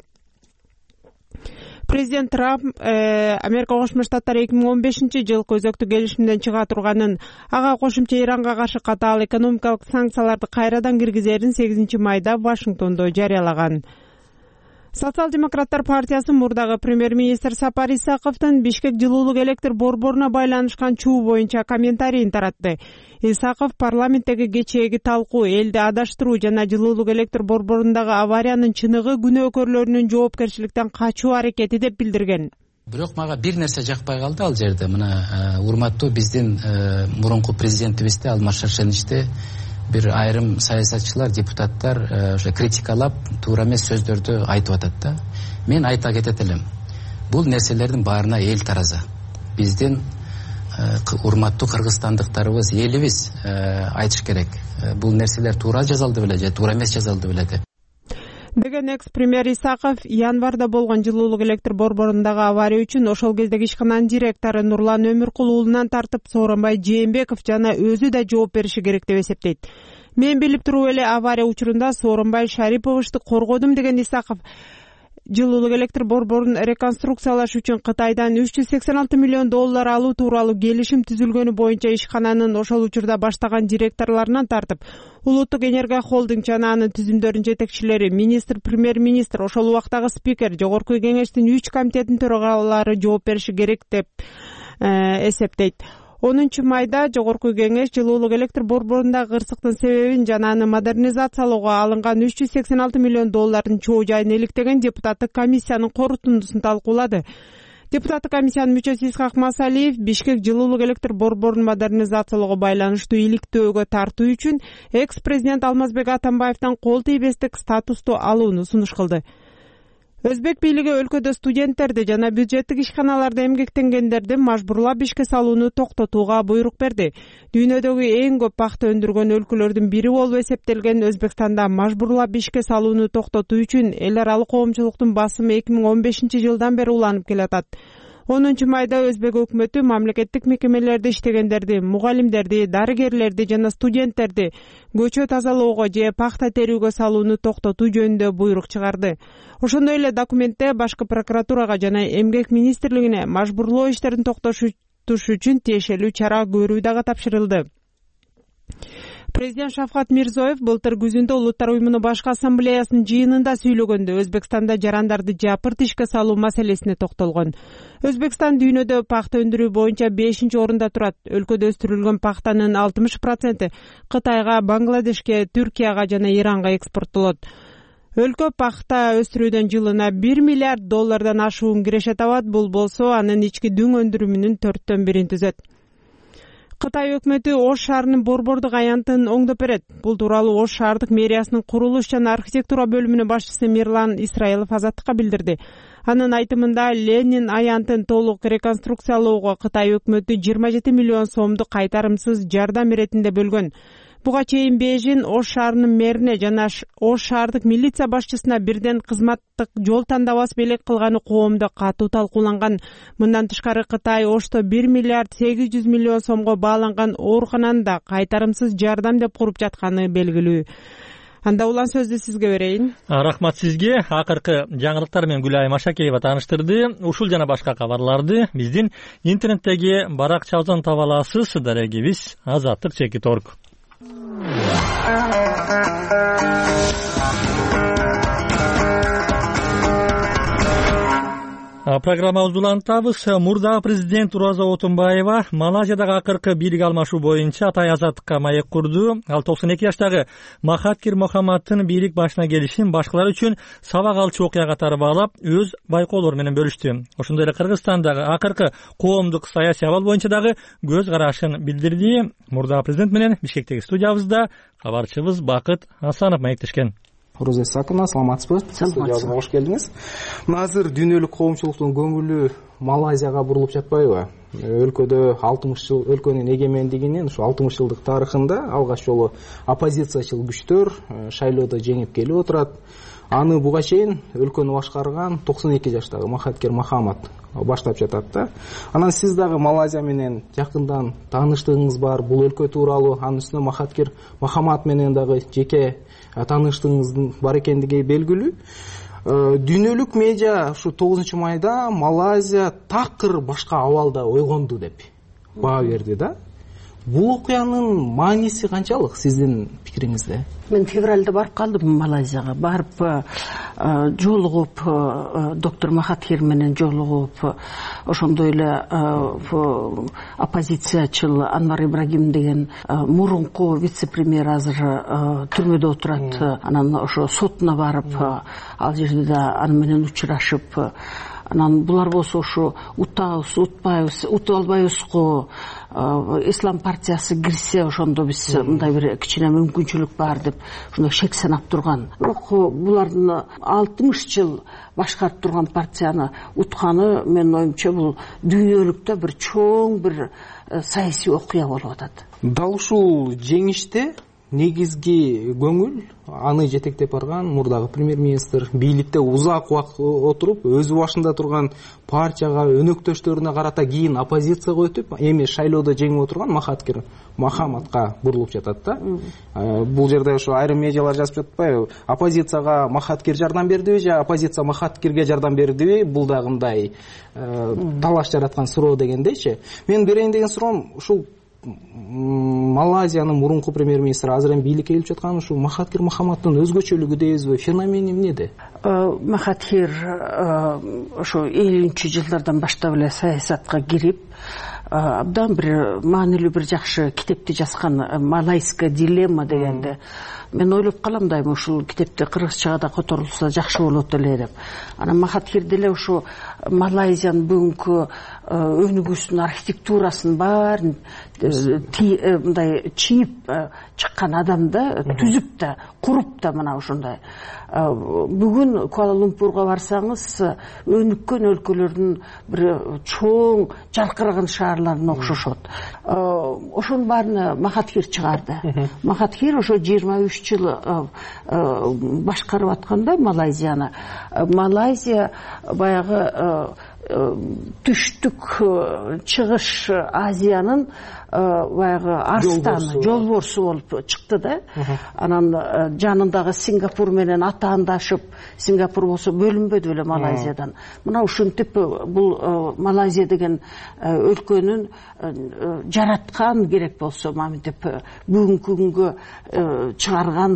Президент Трамп Америка Кошмо Штаттары 2015-жылкы өзөктүк келишимден чыга турганын, ага кошумча Иранга каршы катаал экономикалык санкцияларды кайрадан киргизерин 8 майда Вашингтондо жарыялаган. Социал-демократтар партиясы мурдагы премьер-министр Сапар Исаковдун Бишкек жылуулук электр борборуна байланышкан чуу боюнча комментарийин таратты. Исаков парламенттеги кечээги талкуу, элди адаштыруу жана жылуулук электр борборундагы авариянын чыныгы күнөөкөрлөрүнүн жоопкерчиликтен качуу аракети деп билдирген.
Бирок мага бир нерсе жакпай калды ал жерде. Мына урматтуу биздин мурунку президентибизди Алмаз Шаршеничти бир айрым саясатчылар, депутаттар ошо критикалап, туура эмес сөздөрдү айтып атат да. Мен айта кетет элем. Бул нерселердин баарына эл тараза. Биздин урматтуу кыргызстандыктарыбыз, элибиз айтыш керек. Бул нерселер туура жазылды беле же туура эмес жазылды беле деп.
Деген экс-премьер Исаков январда болгон жылуулук электр борборундагы авария үчүн ошол кездеги ишкананын директору Нурлан Өмүркулуулунан тартып Сооронбай Жээнбеков жана өзү да жооп бериши керек деп эсептейт. Мен билип туруп эле авария учурунда Сооронбай Шариповичти коргодум деген Исаков жылуулук электр борборун реконструкциялаш үчүн Кытайдан $386 миллион алуу тууралуу келишим түзүлгөнү боюнча ишкананын ошол учурда баштаган директорлорунан тартып, Улуттук энергия холдинг жана анын түзүмдөрүнүн жетекчилери, министр, премьер-министр, ошол убактагы спикер, жогорку кеңештин 3 комитетинин төрагалары жооп бериши керек деп эсептейт. 10 майда жогорку кеңеш жылуулук электр борборундагы кырсыктын себебин жана аны модернизациялоого алынган $386 миллион чоо жайын иликтеген депутаттык комиссиянын корутундусун талкуулады. Депутаттык комиссиянын мүчөсү Исхак Масалиев Бишкек жылуулук электр борборун модернизациялоого байланыштуу иликтөөгө тартуу үчүн экс-президент Алмазбек Атамбаевден кол тийбестик статусту алууну сунуш кылды. Өзбек бийлиги өлкөдө студенттерди жана бюджеттик ишканаларда эмгектенгендерди мажбурлап ишке салууну токтотууга буйрук берди. Дүйнөдөгү эң көп пахта өндүргөн өлкөлөрдүн бири болуп эсептелген Өзбекстанда мажбурлап ишке салууну токтотуу үчүн эл аралык коомчулуктун басымы 2015-жылдан бери уланып келатат. 10 майда Өзбек өкмөтү мамлекеттик мекемелерде иштегендерди, мугалимдерди, дарыгерлерди жана студенттерди көчө тазалоого же пахта терүүгө салууну токтотуу жөнүндө буйрук чыгарды. Ошондой эле документте башкы прокуратурага жана эмгек министрлигине мажбурлоо иштерин токтотуш үчүн тиешелүү чара көрүү дагы тапшырылды. Президент Шавкат Мирзиёев былтыр күзүндө Улуттар уюмунун башкы ассамблеясынын жыйынында сүйлөгөндө Өзбекстанда жарандарды жапырт ишке салуу маселесине токтолгон. Өзбекстан дүйнөдө пахта өндүрүү боюнча 5-орунда турат. Өлкөдө өстүрүлгөн пахтанын 60% Кытайга, Бангладешке, Түркияга жана Иранга экспорттолот. Өлкө пахта өстүрүүдөн жылына $1 миллиард ашуун киреше табат. Бул болсо анын ички дүң өндүрүмүнүн 1/4 түзөт. Кытай өкмөтү Ош шаарынын борбордук аянтын оңдоп берет. Бул тууралуу Ош шаардык мэриясынын курулуш жана архитектура бөлүмүнүн башчысы Мирлан Исраилов Азаттыкка билдирди. Анын айтымында Ленин аянтын толук реконструкциялоого Кытай өкмөтү 27 миллион сомду кайтарымсыз жардам иретинде бөлгөн. Буга чейин Бейжин Ош шаарынын мэрине жана Ош шаардык милиция башчысына бирден кызматтык жол тандабас белек кылганы коомдо катуу талкууланган. Мындан тышкары Кытай Ошто 1 миллиард 800 миллион сомго бааланган оорукананы да кайтарымсыз жардам деп куруп жатканы белгилүү. Анда улан сөздү сизге берейин.
Рахмат сизге. Акыркы жаңылыктар менен Гүлайым Ашакеева тааныштырды. Ушул жана башка кабарларды биздин интернеттеги баракчабыздан таба аласыз. Дарегибиз azatlyk.org. Программабызды улантабыз. Мурдагы президент Ураза Отунбаева Малайзиядагы акыркы бийлик алмашуу боюнча Атай азаттыкка маек курду. Ал 92 жаштагы Махатхир Мохаммадтын бийлик башына келишин башкалар үчүн сабак алчу окуя катары баалап, өз байкоолору менен бөлүштү. Ошондой эле Кыргызстандагы акыркы коомдук саясий абал боюнча дагы көз карашын билдирди. Мурдагы президент менен Бишкектеги студиябызда кабарчыбыз Бакыт Асанов маектешкен.
Роза Исаковна, саламатсызбы? Студиябызга кош келдиңиз. Азыр дүйнөлүк коомчулуктун көңүлү Малайзияга бурулуп жатпайбы? Өлкөдө 60 жыл өлкөнүн эгемендигинин ушу 60 жылдык тарыхында алгач жолу оппозициячыл күчтөр шайлоодо жеңип келип отурат. Аны буга чейин өлкөнү башкарган 92 жаштагы Махатхир Мохаммад баштап жатат да. Анан сиз дагы Малайзия менен жакындан тааныштыгыңыз бар. Бул өлкө тууралуу, анын үстүнө Махатхир Мохаммад менен дагы жеке тааныштыгыңыздын бар экендиги белгилүү. Дүйнөлүк медиа ушу 9 майда Малайзия такыр башка абалда ойгонду деп баа берди да. Бул окуянын мааниси канчалык сиздин пикириңизде?
Мен февралда барып калдым Малайзияга. Барып жолугуп доктор Махатхир менен жолугуп, ошондой эле оппозициячыл Анвар Ибрагим деген мурунку вице-премьер азыр түрмөдө отурат. Анан ошо сотуна барып, ал жерде да аны менен учурашып, анан булар болсо ошо утабыз, утпайбыз, утуп албайбызго, Ислам партиясы кирсе ошондо биз мындай бир кичине мүмкүнчүлүк бар деп ошондой шек санап турган. Бирок булардын 60 жыл башкарып турган партияны утканы менин оюмча бул дүйнөлүктө бир чоң бир саясий окуя болуп атат.
Дал ушул жеңиште негизги көңүл аны жетектеп барган мурдагы премьер-министр бийликте узак убакыт отуруп, өзү башында турган партияга, өнөктөштөрүнө карата кийин оппозицияга өтүп, эми шайлоодо жеңип отурган Махатхир Мохаммадка бурулуп жатат да. Бул жерде ошо айрым медиалар жазып жатпайбы? Оппозицияга Махатхир жардам бердиби же оппозиция Махатхирге жардам бердиби? Бул дагы мындай талаш жараткан суроо дегендейчи. Мен берейин деген суроом ушул Малайзиянын мурунку премьер-министри азыр эми бийликке келип жаткан ушу Махатхир Мохаммаддын өзгөчөлүгү дейбизби, феномени эмнеде?
Махатхир ошо 50-жылдардан баштап эле саясатка кирип, абдан бир маанилүү бир жакшы китепти жазган, Малайская дилемма дегенде. Мен ойлоп калам дайыма ушул китепти кыргызчага да которулса жакшы болот эле деп. Анан Махатхир деле ошо Малайзиянын бүгүнкү өнүгүүсүнүн архитектурасын баарын мындай чийип чыккан адам да, түзүп да, куруп да мына ошондой. Бүгүн бүгүн Куала Лумпурга барсаңыз өнүккөн өлкөлөрдүн бир чоң жаркыраган шаарларына окшошот. Ошонун баарын Махатхир чыгарды. Махатхир ошо 23 жыл башкарып атканда Малайзияны. Малайзия баягы түштүк чыгыш Азиянын баягы арстаны, жолборсу болуп чыкты да. Анан жанындагы Сингапур менен атаандашып, Сингапур болсо бөлүнбөдү эле Малайзиядан. Мына ушинтип бул Малайзия деген өлкөнүн жараткан керек болсо, маминтип бүгүнкү күнгө чыгарган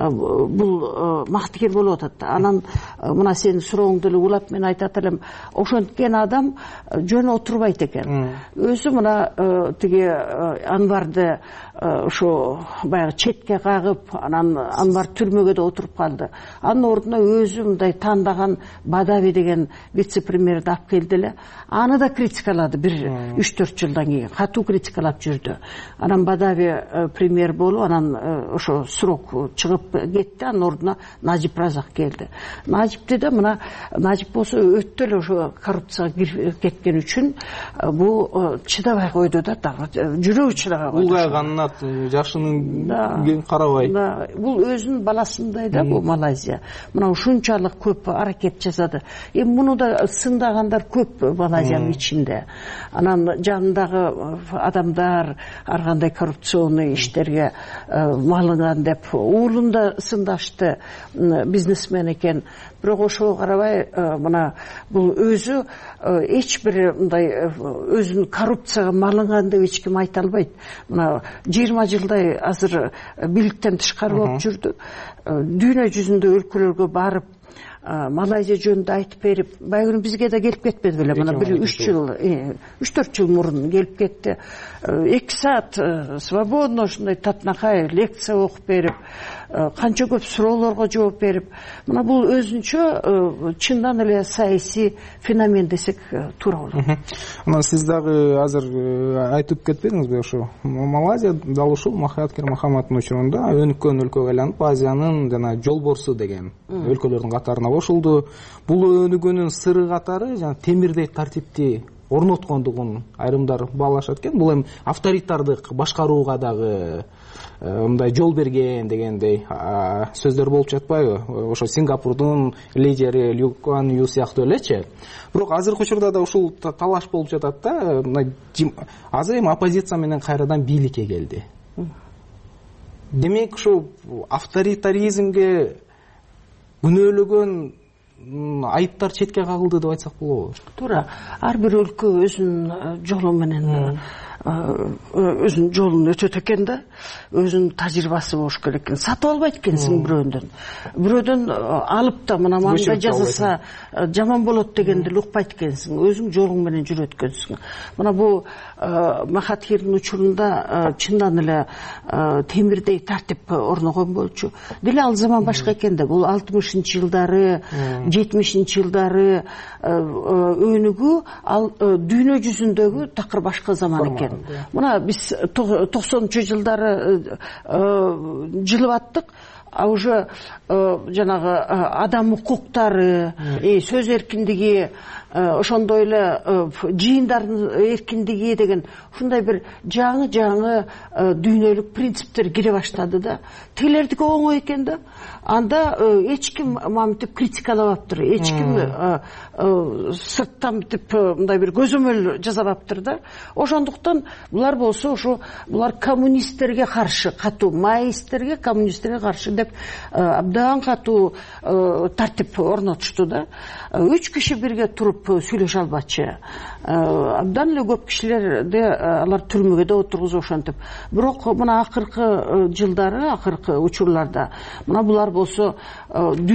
бул Махатхир болуп атат. Анан мына сенин сурооңду эле улап мен айтат элем, ошенткен адам жөн отурбайт экен. Өзү мына тиги Анварды ошо баягы четке кагып, анан Анвар түрмөгө да отуруп калды. Анын ордуна өзү мындай тандаган Бадави деген вице-премьерди алып келди эле. Аны да критикалады бир 3-4 жылдан кийин. Катуу критикалап жүрдү. Анан Бадави премьер болуп, анан ошо срок чыгып кетти. Анын ордуна Нажип Разак келди. Нажипти да мына Нажип болсо өтө эле ошо коррупцияга кирип кеткен үчүн бул чыдабай койду да, жүрөгү чыдабай койду.
Улгайганына жашынын карабай.
Бул өзүнүн баласындай да бул Малайзия. Мына ушунчалык көп аракет жасады. Муну да сындагандар көп Малайзиянын ичинде. Анан жанындагы адамдар ар кандай коррупционный иштерге малынган деп уулун да сындашты, бизнесмен экен. Бирок ошого карабай мына бул өзү эч бир мындай өзүнүн коррупцияга малынган деп эч ким айта албайт. Мына 20 жылдай азыр бийликтен тышкары болуп жүрдү. Дүйнө жүзүндө өлкөлөргө барып Малайзия жөнүндө айтып берип, байгүнү бизге да келип кетпеди беле. Мына 3-4 жыл мурун келип кетти. 2 саат свободно ушундай татынакай лекция окуп берип, канча көп суроолорго жооп берип, мына бул өзүнчө чындан эле саясий феномен десек туура болот.
Анан сиз дагы азыр айтып кетпедиңизби, ошо Малайзия дал ушул Махатхир Мохаммаддын учурунда өнүккөн өлкөгө айланып, Азиянын жана жолборсу деген өлкөлөрдүн катарына кошулду. Бул өнүгүүнүн сыры катары жана темирдей тартипти орноткондугун айрымдар баалашат экен. Бул эми авторитардык башкарууга дагы мындай жол берген дегендей сөздөр болуп жатпайбы? Ошо Сингапурдун лидери Лю Куан Ю сыяктуу элечи. Бирок азыркы учурда да ушул талаш болуп жатат да. Азыр эми оппозиция менен кайрадан бийликке келди. Демек ушу авторитаризмге күнөөлөгөн айыптар четке кагылды деп айтсак болобу?
Туура. Ар бир өлкө өзүнүн жолу менен өзүнүн жолун өтөт экен да, өзүнүн тажрыйбасы болуш керек экен. Сатып албайт экенсиң бирөөдөн алып да мына мындай жасаса жаман болот дегенди укпайт экенсиң. Өзүң жолуң менен жүрөт экенсиң. Мына бул Махатхирдин учурунда чындан эле темирдей тартип орногон болчу. Деле ал заман башка экен да. Бул 60-жылдары, 70-жылдары өнүгүү ал дүйнө жүзүндөгү такыр башка заман экен. Мына биз 90-жылдары жылып аттык. А уже жанагы адам укуктары, сөз эркиндиги, ошондой эле жыйындардын эркиндиги деген ушундай бир жаңы дүйнөлүк принциптер кире баштады да. Тилердики оңой экен да. Анда эч ким мамтип критикалабаптыр, эч ким сырттан мынтип мындай бир көзөмөл жасабаптыр да. Ошондуктан булар болсо ошо булар коммунисттерге каршы, катуу маисттерге, коммунисттерге каршы деп абдан катуу тартип орнотушту да. 3 киши бирге туруп сүйлөшө албачы. Абдан эле көп кишилерди алар түрмөгө да отургузуп ошентип. Бирок мына акыркы жылдары, акыркы учурларда мына булар болсо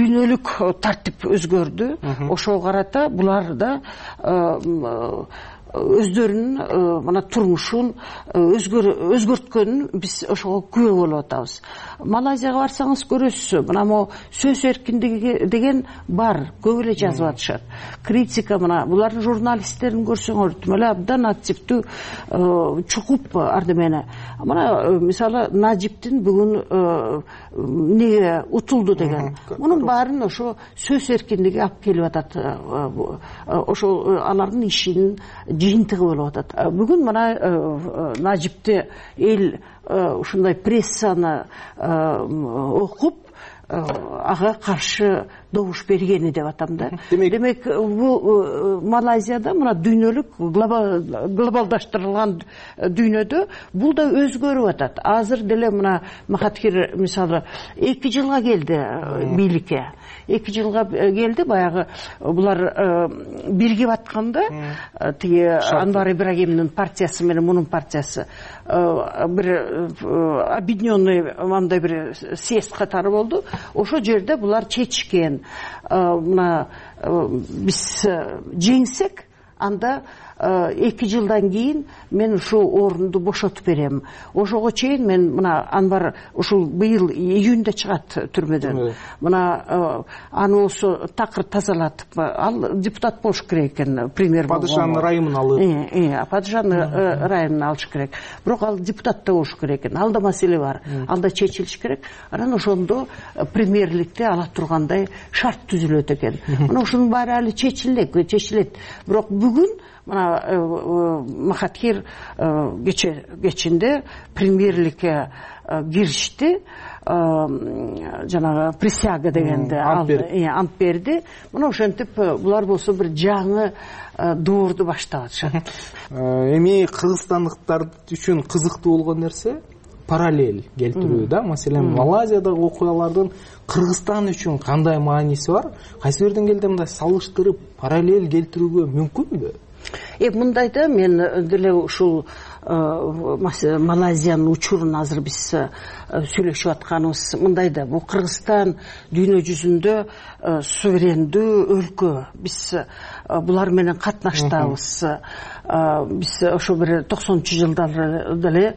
дүйнөлүк тартип өзгөрдү. Ошого карата булар да өздөрүнүн мына турмушун өзгөрткөнүн биз ошого күбө болуп атабыз. Малайзияга барсаңыз көрөсүз, мына могу сөз эркиндиги деген бар, көп эле жазып атышат. Критика мына булардын журналисттерин көрсөңөр тим эле абдан активдүү чукуп ардемени. Мына мисалы Нажиптин бүгүн неге утулду деген. Мунун баарын ошо сөз эркиндиги алып келип атат. Ошо алардын ишинин жыйынтыгы болуп атат. Бүгүн мына Нажипти эл ушундай прессаны окуп ага каршы добуш бергени деп атам да. Демек, бул Малайзияда мына дүйнөлүк глобалдаштырылган дүйнөдө бул да өзгөрүп атат. Азыр деле мына Махатхир мисалы 2 жылга келди бийликке. 2 жылга келди, баягы булар биригип атканда тиги Анвар Ибрагимдин партиясы менен мунун партиясы бир объединенный мындай бир съезд катары болду. Ошо жерде булар чечкен. Мына биз жеңсек, анда 2 жылдан кийин мен ушул орунду бошотуп берем. Ошого чейин мен мына Анвар ушул быйыл июньда чыгат түрмөдөн. Мына аны осы такыр тазалатып, ал депутат болуш керек экен, премьер
Падышанын райымын алып.
Падышанын райымын алыш керек. Бирок ал депутат да болуш керек экен. Алда маселе бар. Алда чечилиш керек. Анан ошондо премьерликте ала тургандай шарт түзүлөт экен. Мына ушунун баары али чечилет. Бирок бүгүн мына Махатхир кечинде премьерликке киришти, жанагы присяга дегенди ант берди. Мына ошентип булар болсо бир жаңы доорду баштап атышат.
Эми кыргызстандыктар үчүн кызыктуу болгон нерсе параллель келтирүү да. Маселен, Малайзиядагы окуялардын Кыргызстан үчүн кандай мааниси бар? Кайсы бирден келде мындай салыштырып параллель келтирүүгө мүмкүнбү?
Мындайда мен деле ушул Малайзиянын учурун азыр биз сүйлөшүп атканыбыз мындайда. Бул Кыргызстан дүйнө жүзүндө суверендүү өлкө. Биз булар менен катнаштабыз. Биз ошо бир 90-жылдары деле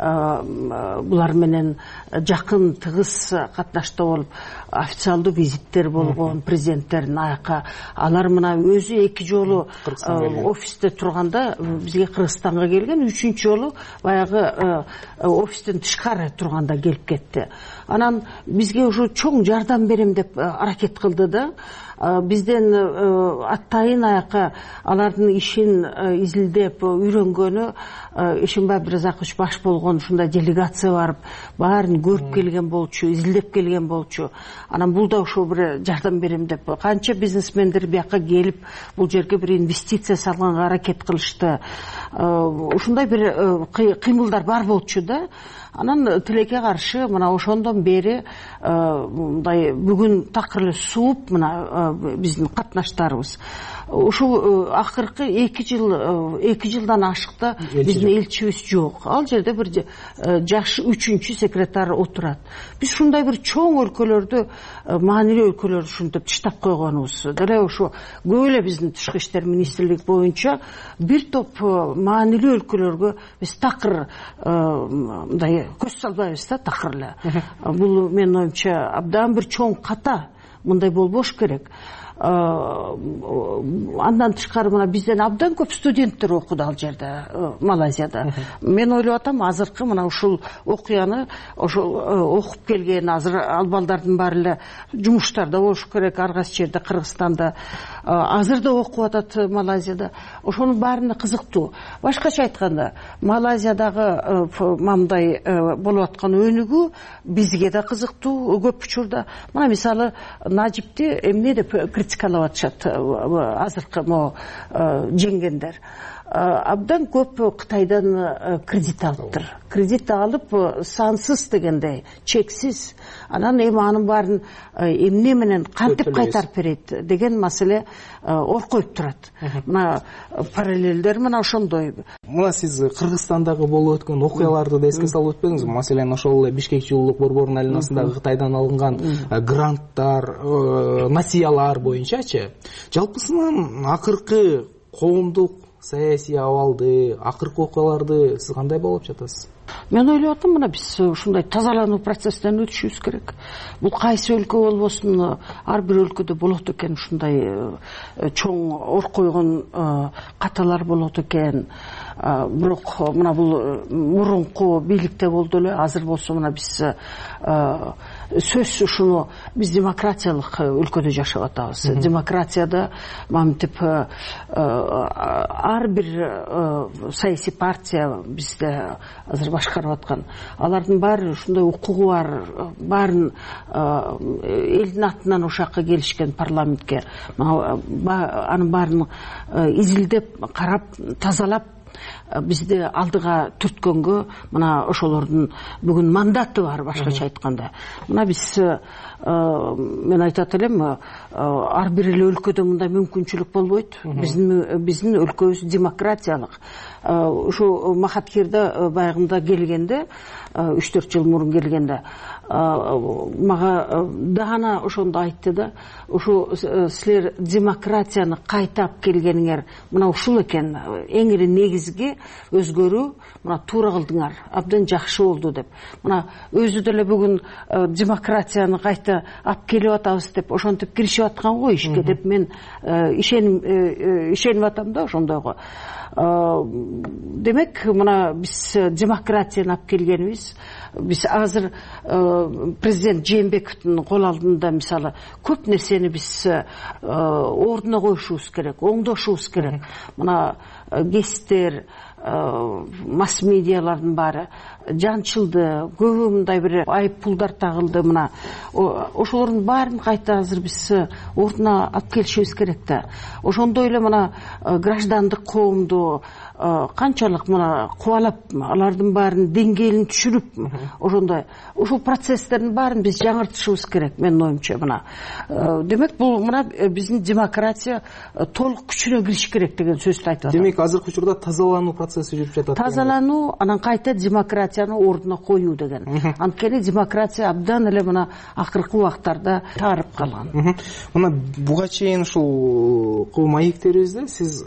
булар менен жакын тыгыз катнашта болуп, официалдуу визиттер болгон президенттердин аяка. Алар мына өзү 2 жолу офисте турганда бизге Кыргызстанга келген, 3-үнчү жолу баягы офистен тышкары турганда келип кетти. Анан бизге ушу чоң жардам берем деп аракет кылды да. Бизден аттайын аяка алардын ишин изилдеп үйрөнгөнү Ишимбай Бирзакович баш болгон ушундай делегация барып, баарын көрүп келген болчу, изилдеп келген болчу. Анан бул да ошо бир жардам берем деп канча бизнесмендер бияка келип, бул жерге бир инвестиция салганга аракет кылышты. Ушундай бир кыймылдар бар болчу да. Анан тилекке каршы мына ошондон бери мындай бүгүн такыр эле сууп мына биздин катнаштарыбыз. Ушул акыркы 2 жылдан ашыкта биздин элчибиз жок. Ал жерде бир жаш 3-чү секретарь отурат. Биз ушундай бир чоң өлкөлөрдү, маанилүү өлкөлөрдү ушинтип тыштап койгонубуз. Деле ошо көп эле биздин тышкы иштер министрлиги боюнча бир топ маанилүү өлкөлөргө биз такыр мындай көз салбайбыз да, такыр эле. Бул менин оюмча абдан бир чоң ката, мындай болбош керек. Андан тышкары мына бизден абдан көп студенттер окуду ал жерде, Малайзияда. Мен ойлоп атам, азыркы мына ушул окуяны ошол окуп келген азыр ал балдардын баары эле жумуштарда болуш керек, ар кайсы жерде, Кыргызстанда, азыр да окуп атат Малайзияда. Ошонун баарына кызыктуу. Башкача айтканда, Малайзиядагы мындай болуп аткан өнүгүү бизге да кызыктуу көп учурда. Мына мисалы Нажипти эмне деп критикалап атышат азыркы жеңгендер. Абдан көп Кытайдан кредит алыптыр. Кредит алып сансыз дегендей, чексиз. Анан эми анын баарын эмне менен кантип кайтарып берет деген маселе ор коюп турат. Мына параллелдер мына ошондой.
Мына сиз Кыргызстандагы болуп өткөн окуяларды да эске салып өтпөңүз. Маселен, ошол эле Бишкек жылуулук борборунун айланасындагы Кытайдан алынган гранттар, насыялар боюнчачы. Жалпысынан акыркы коомдук саясий абалды, акыркы окуяларды сиз кандай баалап жатасыз?
Мен ойлоп атам, мына биз ушундай тазалануу процесстен өтүшүбүз керек. Бул кайсы өлкө болбосун, ар бир өлкөдө болот экен ушундай чоң ор койгон каталар болот экен. Бирок мына бул мурунку бийликте болду эле, азыр болсо мына биз сөзсүз ушуну биз демократиялык өлкөдө жашап атабыз. Демократияда мамтип ар бир саясий партия бизде азыр башкарып аткан. Алардын баары ушундай укугу бар, баарын элдин атынан ушакка келишкен парламентке. Анын баарын изилдеп, карап, тазалап бизди алдыга түрткөнгө мына ошолордун бүгүн мандаты бар, башкача айтканда. Мына биз мен айтат элем, ар бир эле өлкөдө мындай мүмкүнчүлүк болбойт. Биздин өлкөбүз демократиялык. Ушу Махатхирда байгында келгенде, 3-4 жыл мурун келгенде, мага даана ошондо айтты да, ушу силер демократияны кайтап келгениңер мына ушул экен, эң эле негизги өзгөрүү, мына туура кылдыңар, абдан жакшы болду деп. Мына өзү деле бүгүн демократияны кайта алып келип атабыз деп ошентип киришип аткан го ишке деп мен ишенип атам да ошондойго. Демек, мына биз демократияны алып келгенибиз, биз азыр президент Жээнбековдун кол алдында мисалы көп нерсени биз ордуна коюшубуз керек, оңдошубуз керек. Мына гесттер, масс медиалардын баары жанчылды, көбү мындай бир айып пулдар тагылды. Мына ошолордун баарын кайта азыр биз ордуна алып келишибиз керек да. Ошондой эле мына граждандык коомду канчалык мына кубалап, алардын баарын деңгээлин түшүрүп, ошондой ушул процесстердин баарын биз жаңыртышыбыз керек, менин оюмча. Мына демек бул мына биздин демократия толук күчүнө кириш керек деген сөздү айтып атам.
Демек азыркы учурда тазалануу процесси жүрүп жатат.
Тазалануу, анан кайта демократияны ордуна коюу деген. Анткени демократия абдан эле мына акыркы убактарда таарып калган.
Мына буга чейин ушул маектерибизде сиз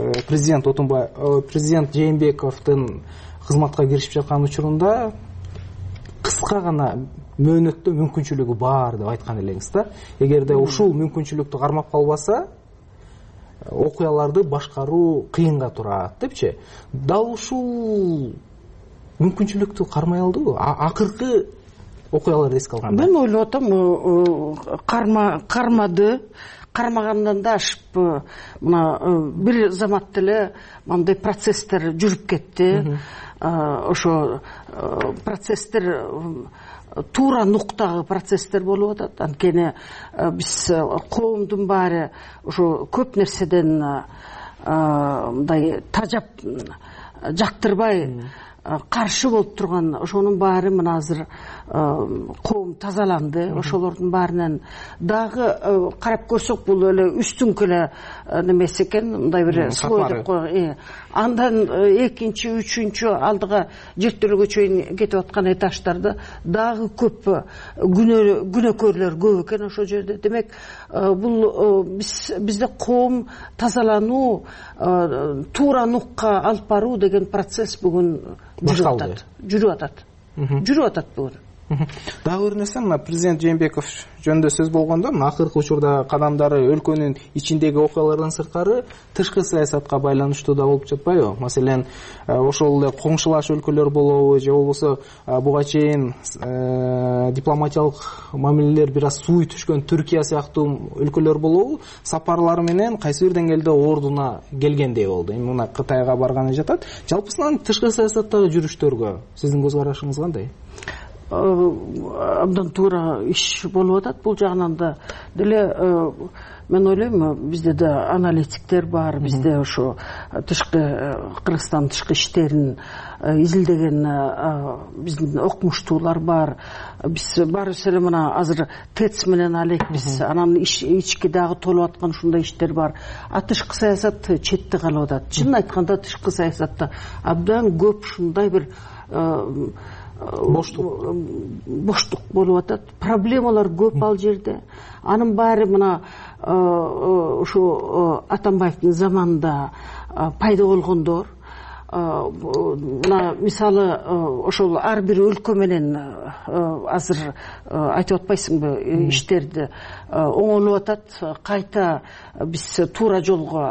президент Жээнбековдун кызматка киришип жаткан учурунда кыска гана мөөнөттө мүмкүнчүлүгү бар деп айткан элеңиз да. Эгерде ушул мүмкүнчүлүктү кармап калбаса, окуяларды башкаруу кыйынга турат депчи. Дал ушул мүмкүнчүлүктү кармай алдыбы? Акыркы окуяларды эске алганда.
Мен ойлоп атам, кармагандан да ашып, мына бир замат эле мындай процесстер жүрүп кетти. Ошо процесстер туура нуктагы процесстер болуп атат. Анткени биз коомдун баары ошо көп нерседен мындай тажап, жактырбай, каршы болуп турган ошонун баары мына азыр коом тазаланды. Ошолордун баарынан дагы карап көрсөк, бул эле үстүңкү эле немеси экен, мындай бир слой деп коелу. Андан экинчи, үчүнчү алдыга жертөлөгө чейин кетип аткан этаждарда дагы көп күнөөкөрлөр көп экен ошол жерде. Демек, бул бизде коом тазалануу, туура нукка алып баруу деген процесс бүгүн жүрүп атат бүгүн.
Дагы бир нерсе, мына президент Жээнбеков жөнүндө сөз болгондо, мына акыркы учурда кадамдары өлкөнүн ичиндеги окуялардан сырткары тышкы саясатка байланыштуу да болуп жатпайбы? Маселен, ошол эле коңшулаш өлкөлөр болобу, же болбосо буга чейин дипломатиялык мамилелер бир аз сууй түшкөн Түркия сыяктуу өлкөлөр болобу, сапарлары менен кайсы бир деңгээлде ордуна келгендей болду. Эми мына Кытайга барганы жатат. Жалпысынан тышкы саясаттагы жүрүштөргө сиздин көз карашыңыз кандай?
Абдан туура иш болуп атат. Бул жагынан да деле мен ойлойм, бизде да аналитиктер бар, бизде ошо Кыргызстан тышкы иштерин изилдеген биздин окумуштуулар бар. Биз баарыбыз эле мына азыр ТЭЦ менен алек биз, анан ички дагы толуп аткан ушундай иштер бар. Тышкы саясат четте калып атат. Чынын айтканда тышкы саясатта абдан көп ушундай бир боштук болуп атат. Проблемалар көп ал жерде. Анын баары мына ушу Атамбаевдин заманында пайда болгондор, мына мисалы ошол ар бир өлкө менен азыр айтып атпайсыңбы иштерди оңолуп атат, кайта биз туура жолго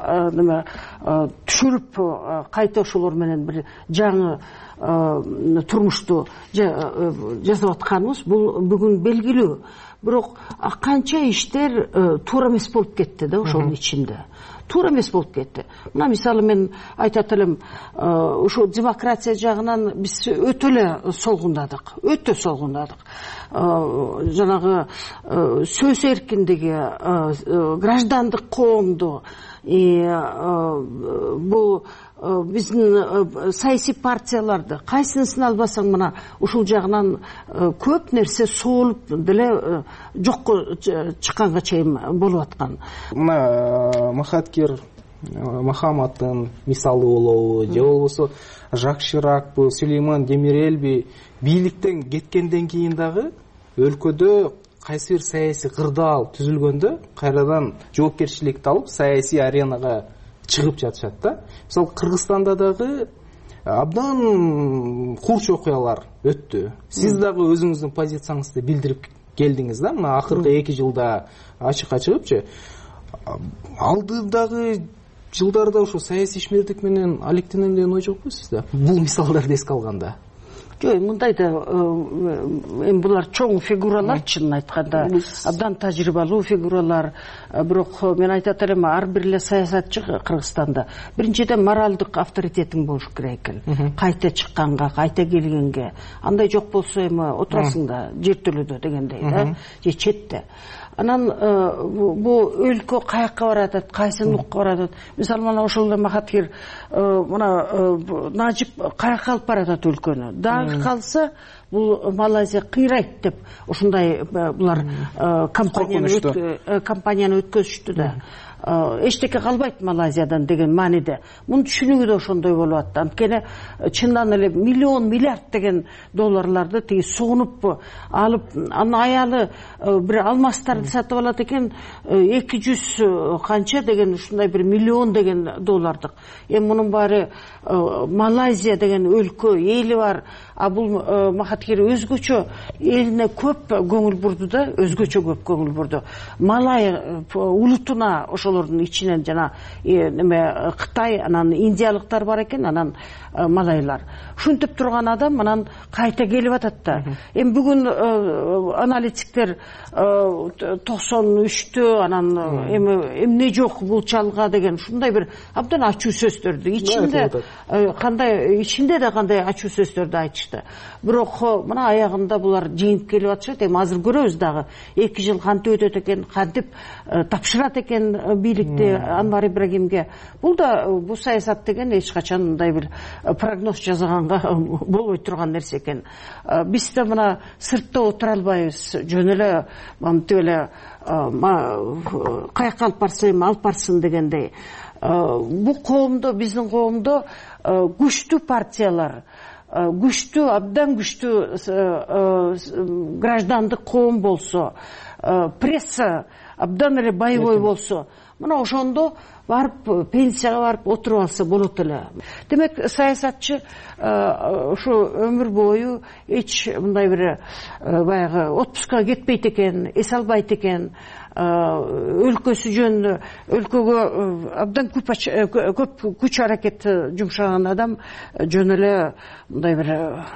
түшүрүп кайта ошолор менен бир жаңы турмушту жасап атканыбыз бул бүгүн белгилүү. Бирок канча иштер туура эмес болуп кетти да ошонун ичинде. Туура эмес болуп кетти. Мына мисалы мен айтат элем, ошо демократия жагынан биз өтө эле солгундадык, өтө солгундадык. Жанагы сөз эркиндиги, граждандык коомду, бул биздин саясий партияларды кайсынысын албасаң мына ушул жагынан көп нерсе соолуп деле жокко чыкканга чейин болуп аткан.
Мына Махаткир Мохаммадтын мисалы болобу же болбосо Жак Ширакпы, Сулейман Демирелби бийликтен кеткенден кийин дагы өлкөдө кайсы бир саясий кырдаал түзүлгөндө кайрадан жоопкерчиликти алып саясий аренага чыгып жатышат да. Мисалы Кыргызстанда дагы абдан курч окуялар өттү. Сиз дагы өзүңүздүн позицияңызды билдирип келдиңиз да, мына акыркы 2 жылда ачыкка чыгыпчы. Алдыдагы жылдарда ошо саясий ишмердик менен алектенем деген ой жокпу сизде? Бул мисалдарды эске алганда.
Жок, мындай да эми булар чоң фигуралар, чынын айтканда, абдан тажрыйбалуу фигуралар. Бирок мен айтат элем, ар бир эле саясатчы Кыргызстанда биринчиден моралдык авторитетиң болуш керек экен. Кайта чыкканга, кайта келгенге. Андай жок болсо эми отурасың да жер төлөдө дегендей да, же четте. Анан бу өлкө каякка баратат, кайсы нукка баратат. Мисалы мына ошол Махаткир мына Нажип каякка алып баратат өлкөнү. Дагы калса бул Малайзия кыйрайт деп ушундай булар кампанияны өткөзүштү да. Эчтеке калбайт Малайзиядан деген мааниде. Мунун түшүнүгү да ошондой болуп атты. Анткени чындан эле миллион миллиард деген долларларды тиги сугунуп алып, анын аялы бир алмастарды сатып алат экен, 200 канча деген ушундай бир миллион деген доллардык. Эми мунун баары Малайзия деген өлкө, эли бар. А бул Махаткир өзгөчө элине көп көңүл бурду да, өзгөчө көп көңүл бурду. Малай улутуна ошолордун ичинен жана неме Кытай, анан индиялыктар бар экен, анан малайлар. Ушинтип турган адам анан кайта келип атат да. Эми бүгүн аналитиктер 93-тө анан эми эмне жок бул чалга деген ушундай бир абдан ачуу сөздөрдү ичинде ичинде да кандай ачуу сөздөрдү айтышты. Бирок мына аягында булар жеңип келип атышат. Эми азыр көрөбүз дагы 2 жыл кантип өтөт экен, кантип тапшырат экен бийликти Анвар Ибрагимге. Бул да бул саясат деген эч качан мындай бир прогноз жасаганга болбой турган нерсе экен. Биз да мына сыртта отура албайбыз. Жөн эле мынтип эле каякка алып барса эми алып барсын дегендей. Бул коомдо, биздин коомдо күчтүү партиялар, күчтүү, абдан күчтүү граждандык коом болсо, пресса абдан эле боевой болсо, мына ошондо барып пенсияга барып отуруп алса болот эле. Демек саясатчы ошо өмүр бою эч мындай бир баягы отпускка кетпейт экен, эс албайт экен. Өлкөсү жөнүндө өлкөгө абдан көп күч аракет жумшаган адам жөн эле мындай бир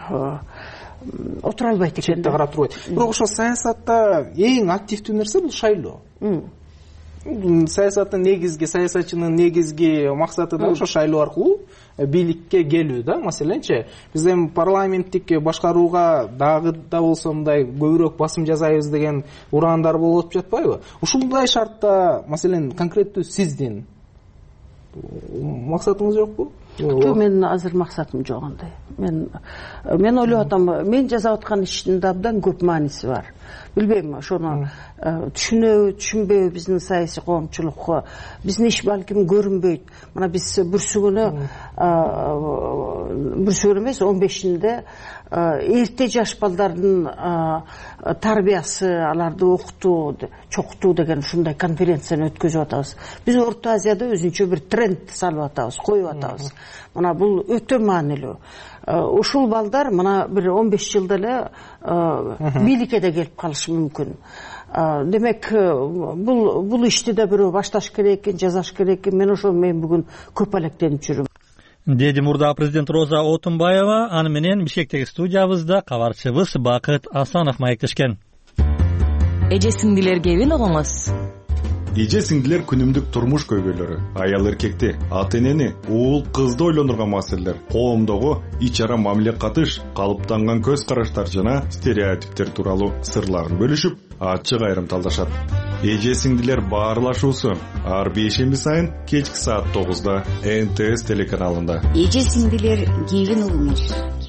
отура албайт экен.
Четте карап турбайт. Бирок ошо саясатта эң активдүү нерсе бул шайлоо. Саясаттын негизги, саясатчынын негизги максаты да ошо шайлоо аркылуу бийликке келүү да. Маселенчи, биз эми парламенттик башкарууга дагы да болсо мындай көбүрөөк басым жасайбыз деген ураандар болуп жатпайбы? Ушундай шартта, маселен, конкреттүү сиздин максатыңыз жокпу?
Жок, менин азыр максатым жок андай. Мен ойлоп атам, мен жасап аткан иштин да абдан көп мааниси бар. Билбейм, ошону түшүнөбү, түшүнбөйбү биздин саясий коомчулукка. Биздин иш балким көрүнбөйт. Мына биз бүрсүгүнө бүрсөгөр эмес 15-inde эрте жаш балдардын тарбиясы, аларды окутуу, чокутуу деген ушундай конференцияны өткөзүп атабыз. Биз Орто Азияда өзүнчө бир тренд салып атабыз, коюп атабыз. Мына бул өтө маанилүү. Ушул балдар мына бир 15 жылда эле бийликке да келип калышы мүмкүн. Демек, бул ишти да бирөө башташ керек экен, жасаш керек экен. Мен бүгүн көп алектенип жүрүм.
Деди мурда президент Роза Отунбаева, аны менен Бишкектеги студиябызда кабарчыбыз Бакыт Асанов маектешкен.
Эже сиңдилер кебин огоңуз.
Эже сиңдилер күнүмдүк турмуш көйгөйлөрү, аял эркекти, ата энени, уул кызды ойлондурган маселелер, коомдогу ич ара мамиле катыш, калыптанган көз караштар жана стереотиптер тууралуу сырларын бөлүшүп, ачык айрымталдашат. Эже сиңдилер баарлашуусу ар бейшемби сайын кечки саат 9-да НТС телеканалында.
Эже сиңдилер кебин угуңуз.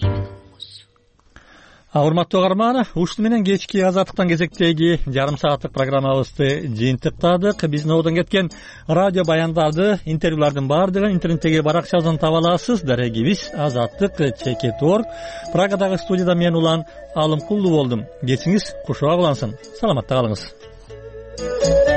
Урматтуу угарман, ушуну менен кечки Азаттыктан кезектеги жарым сааттык программабызды жыйынтыктадык. Биздин одон кеткен радио баяндарды, интервьюлардын баардыгын интернеттеги баракчабыздан таба аласыз. Дарегибиз Азаттык.org. Прагадагы студияда мен Улан Алымкулду болдум. Кечиңиз кушуак улансын. Саламатта калыңыз.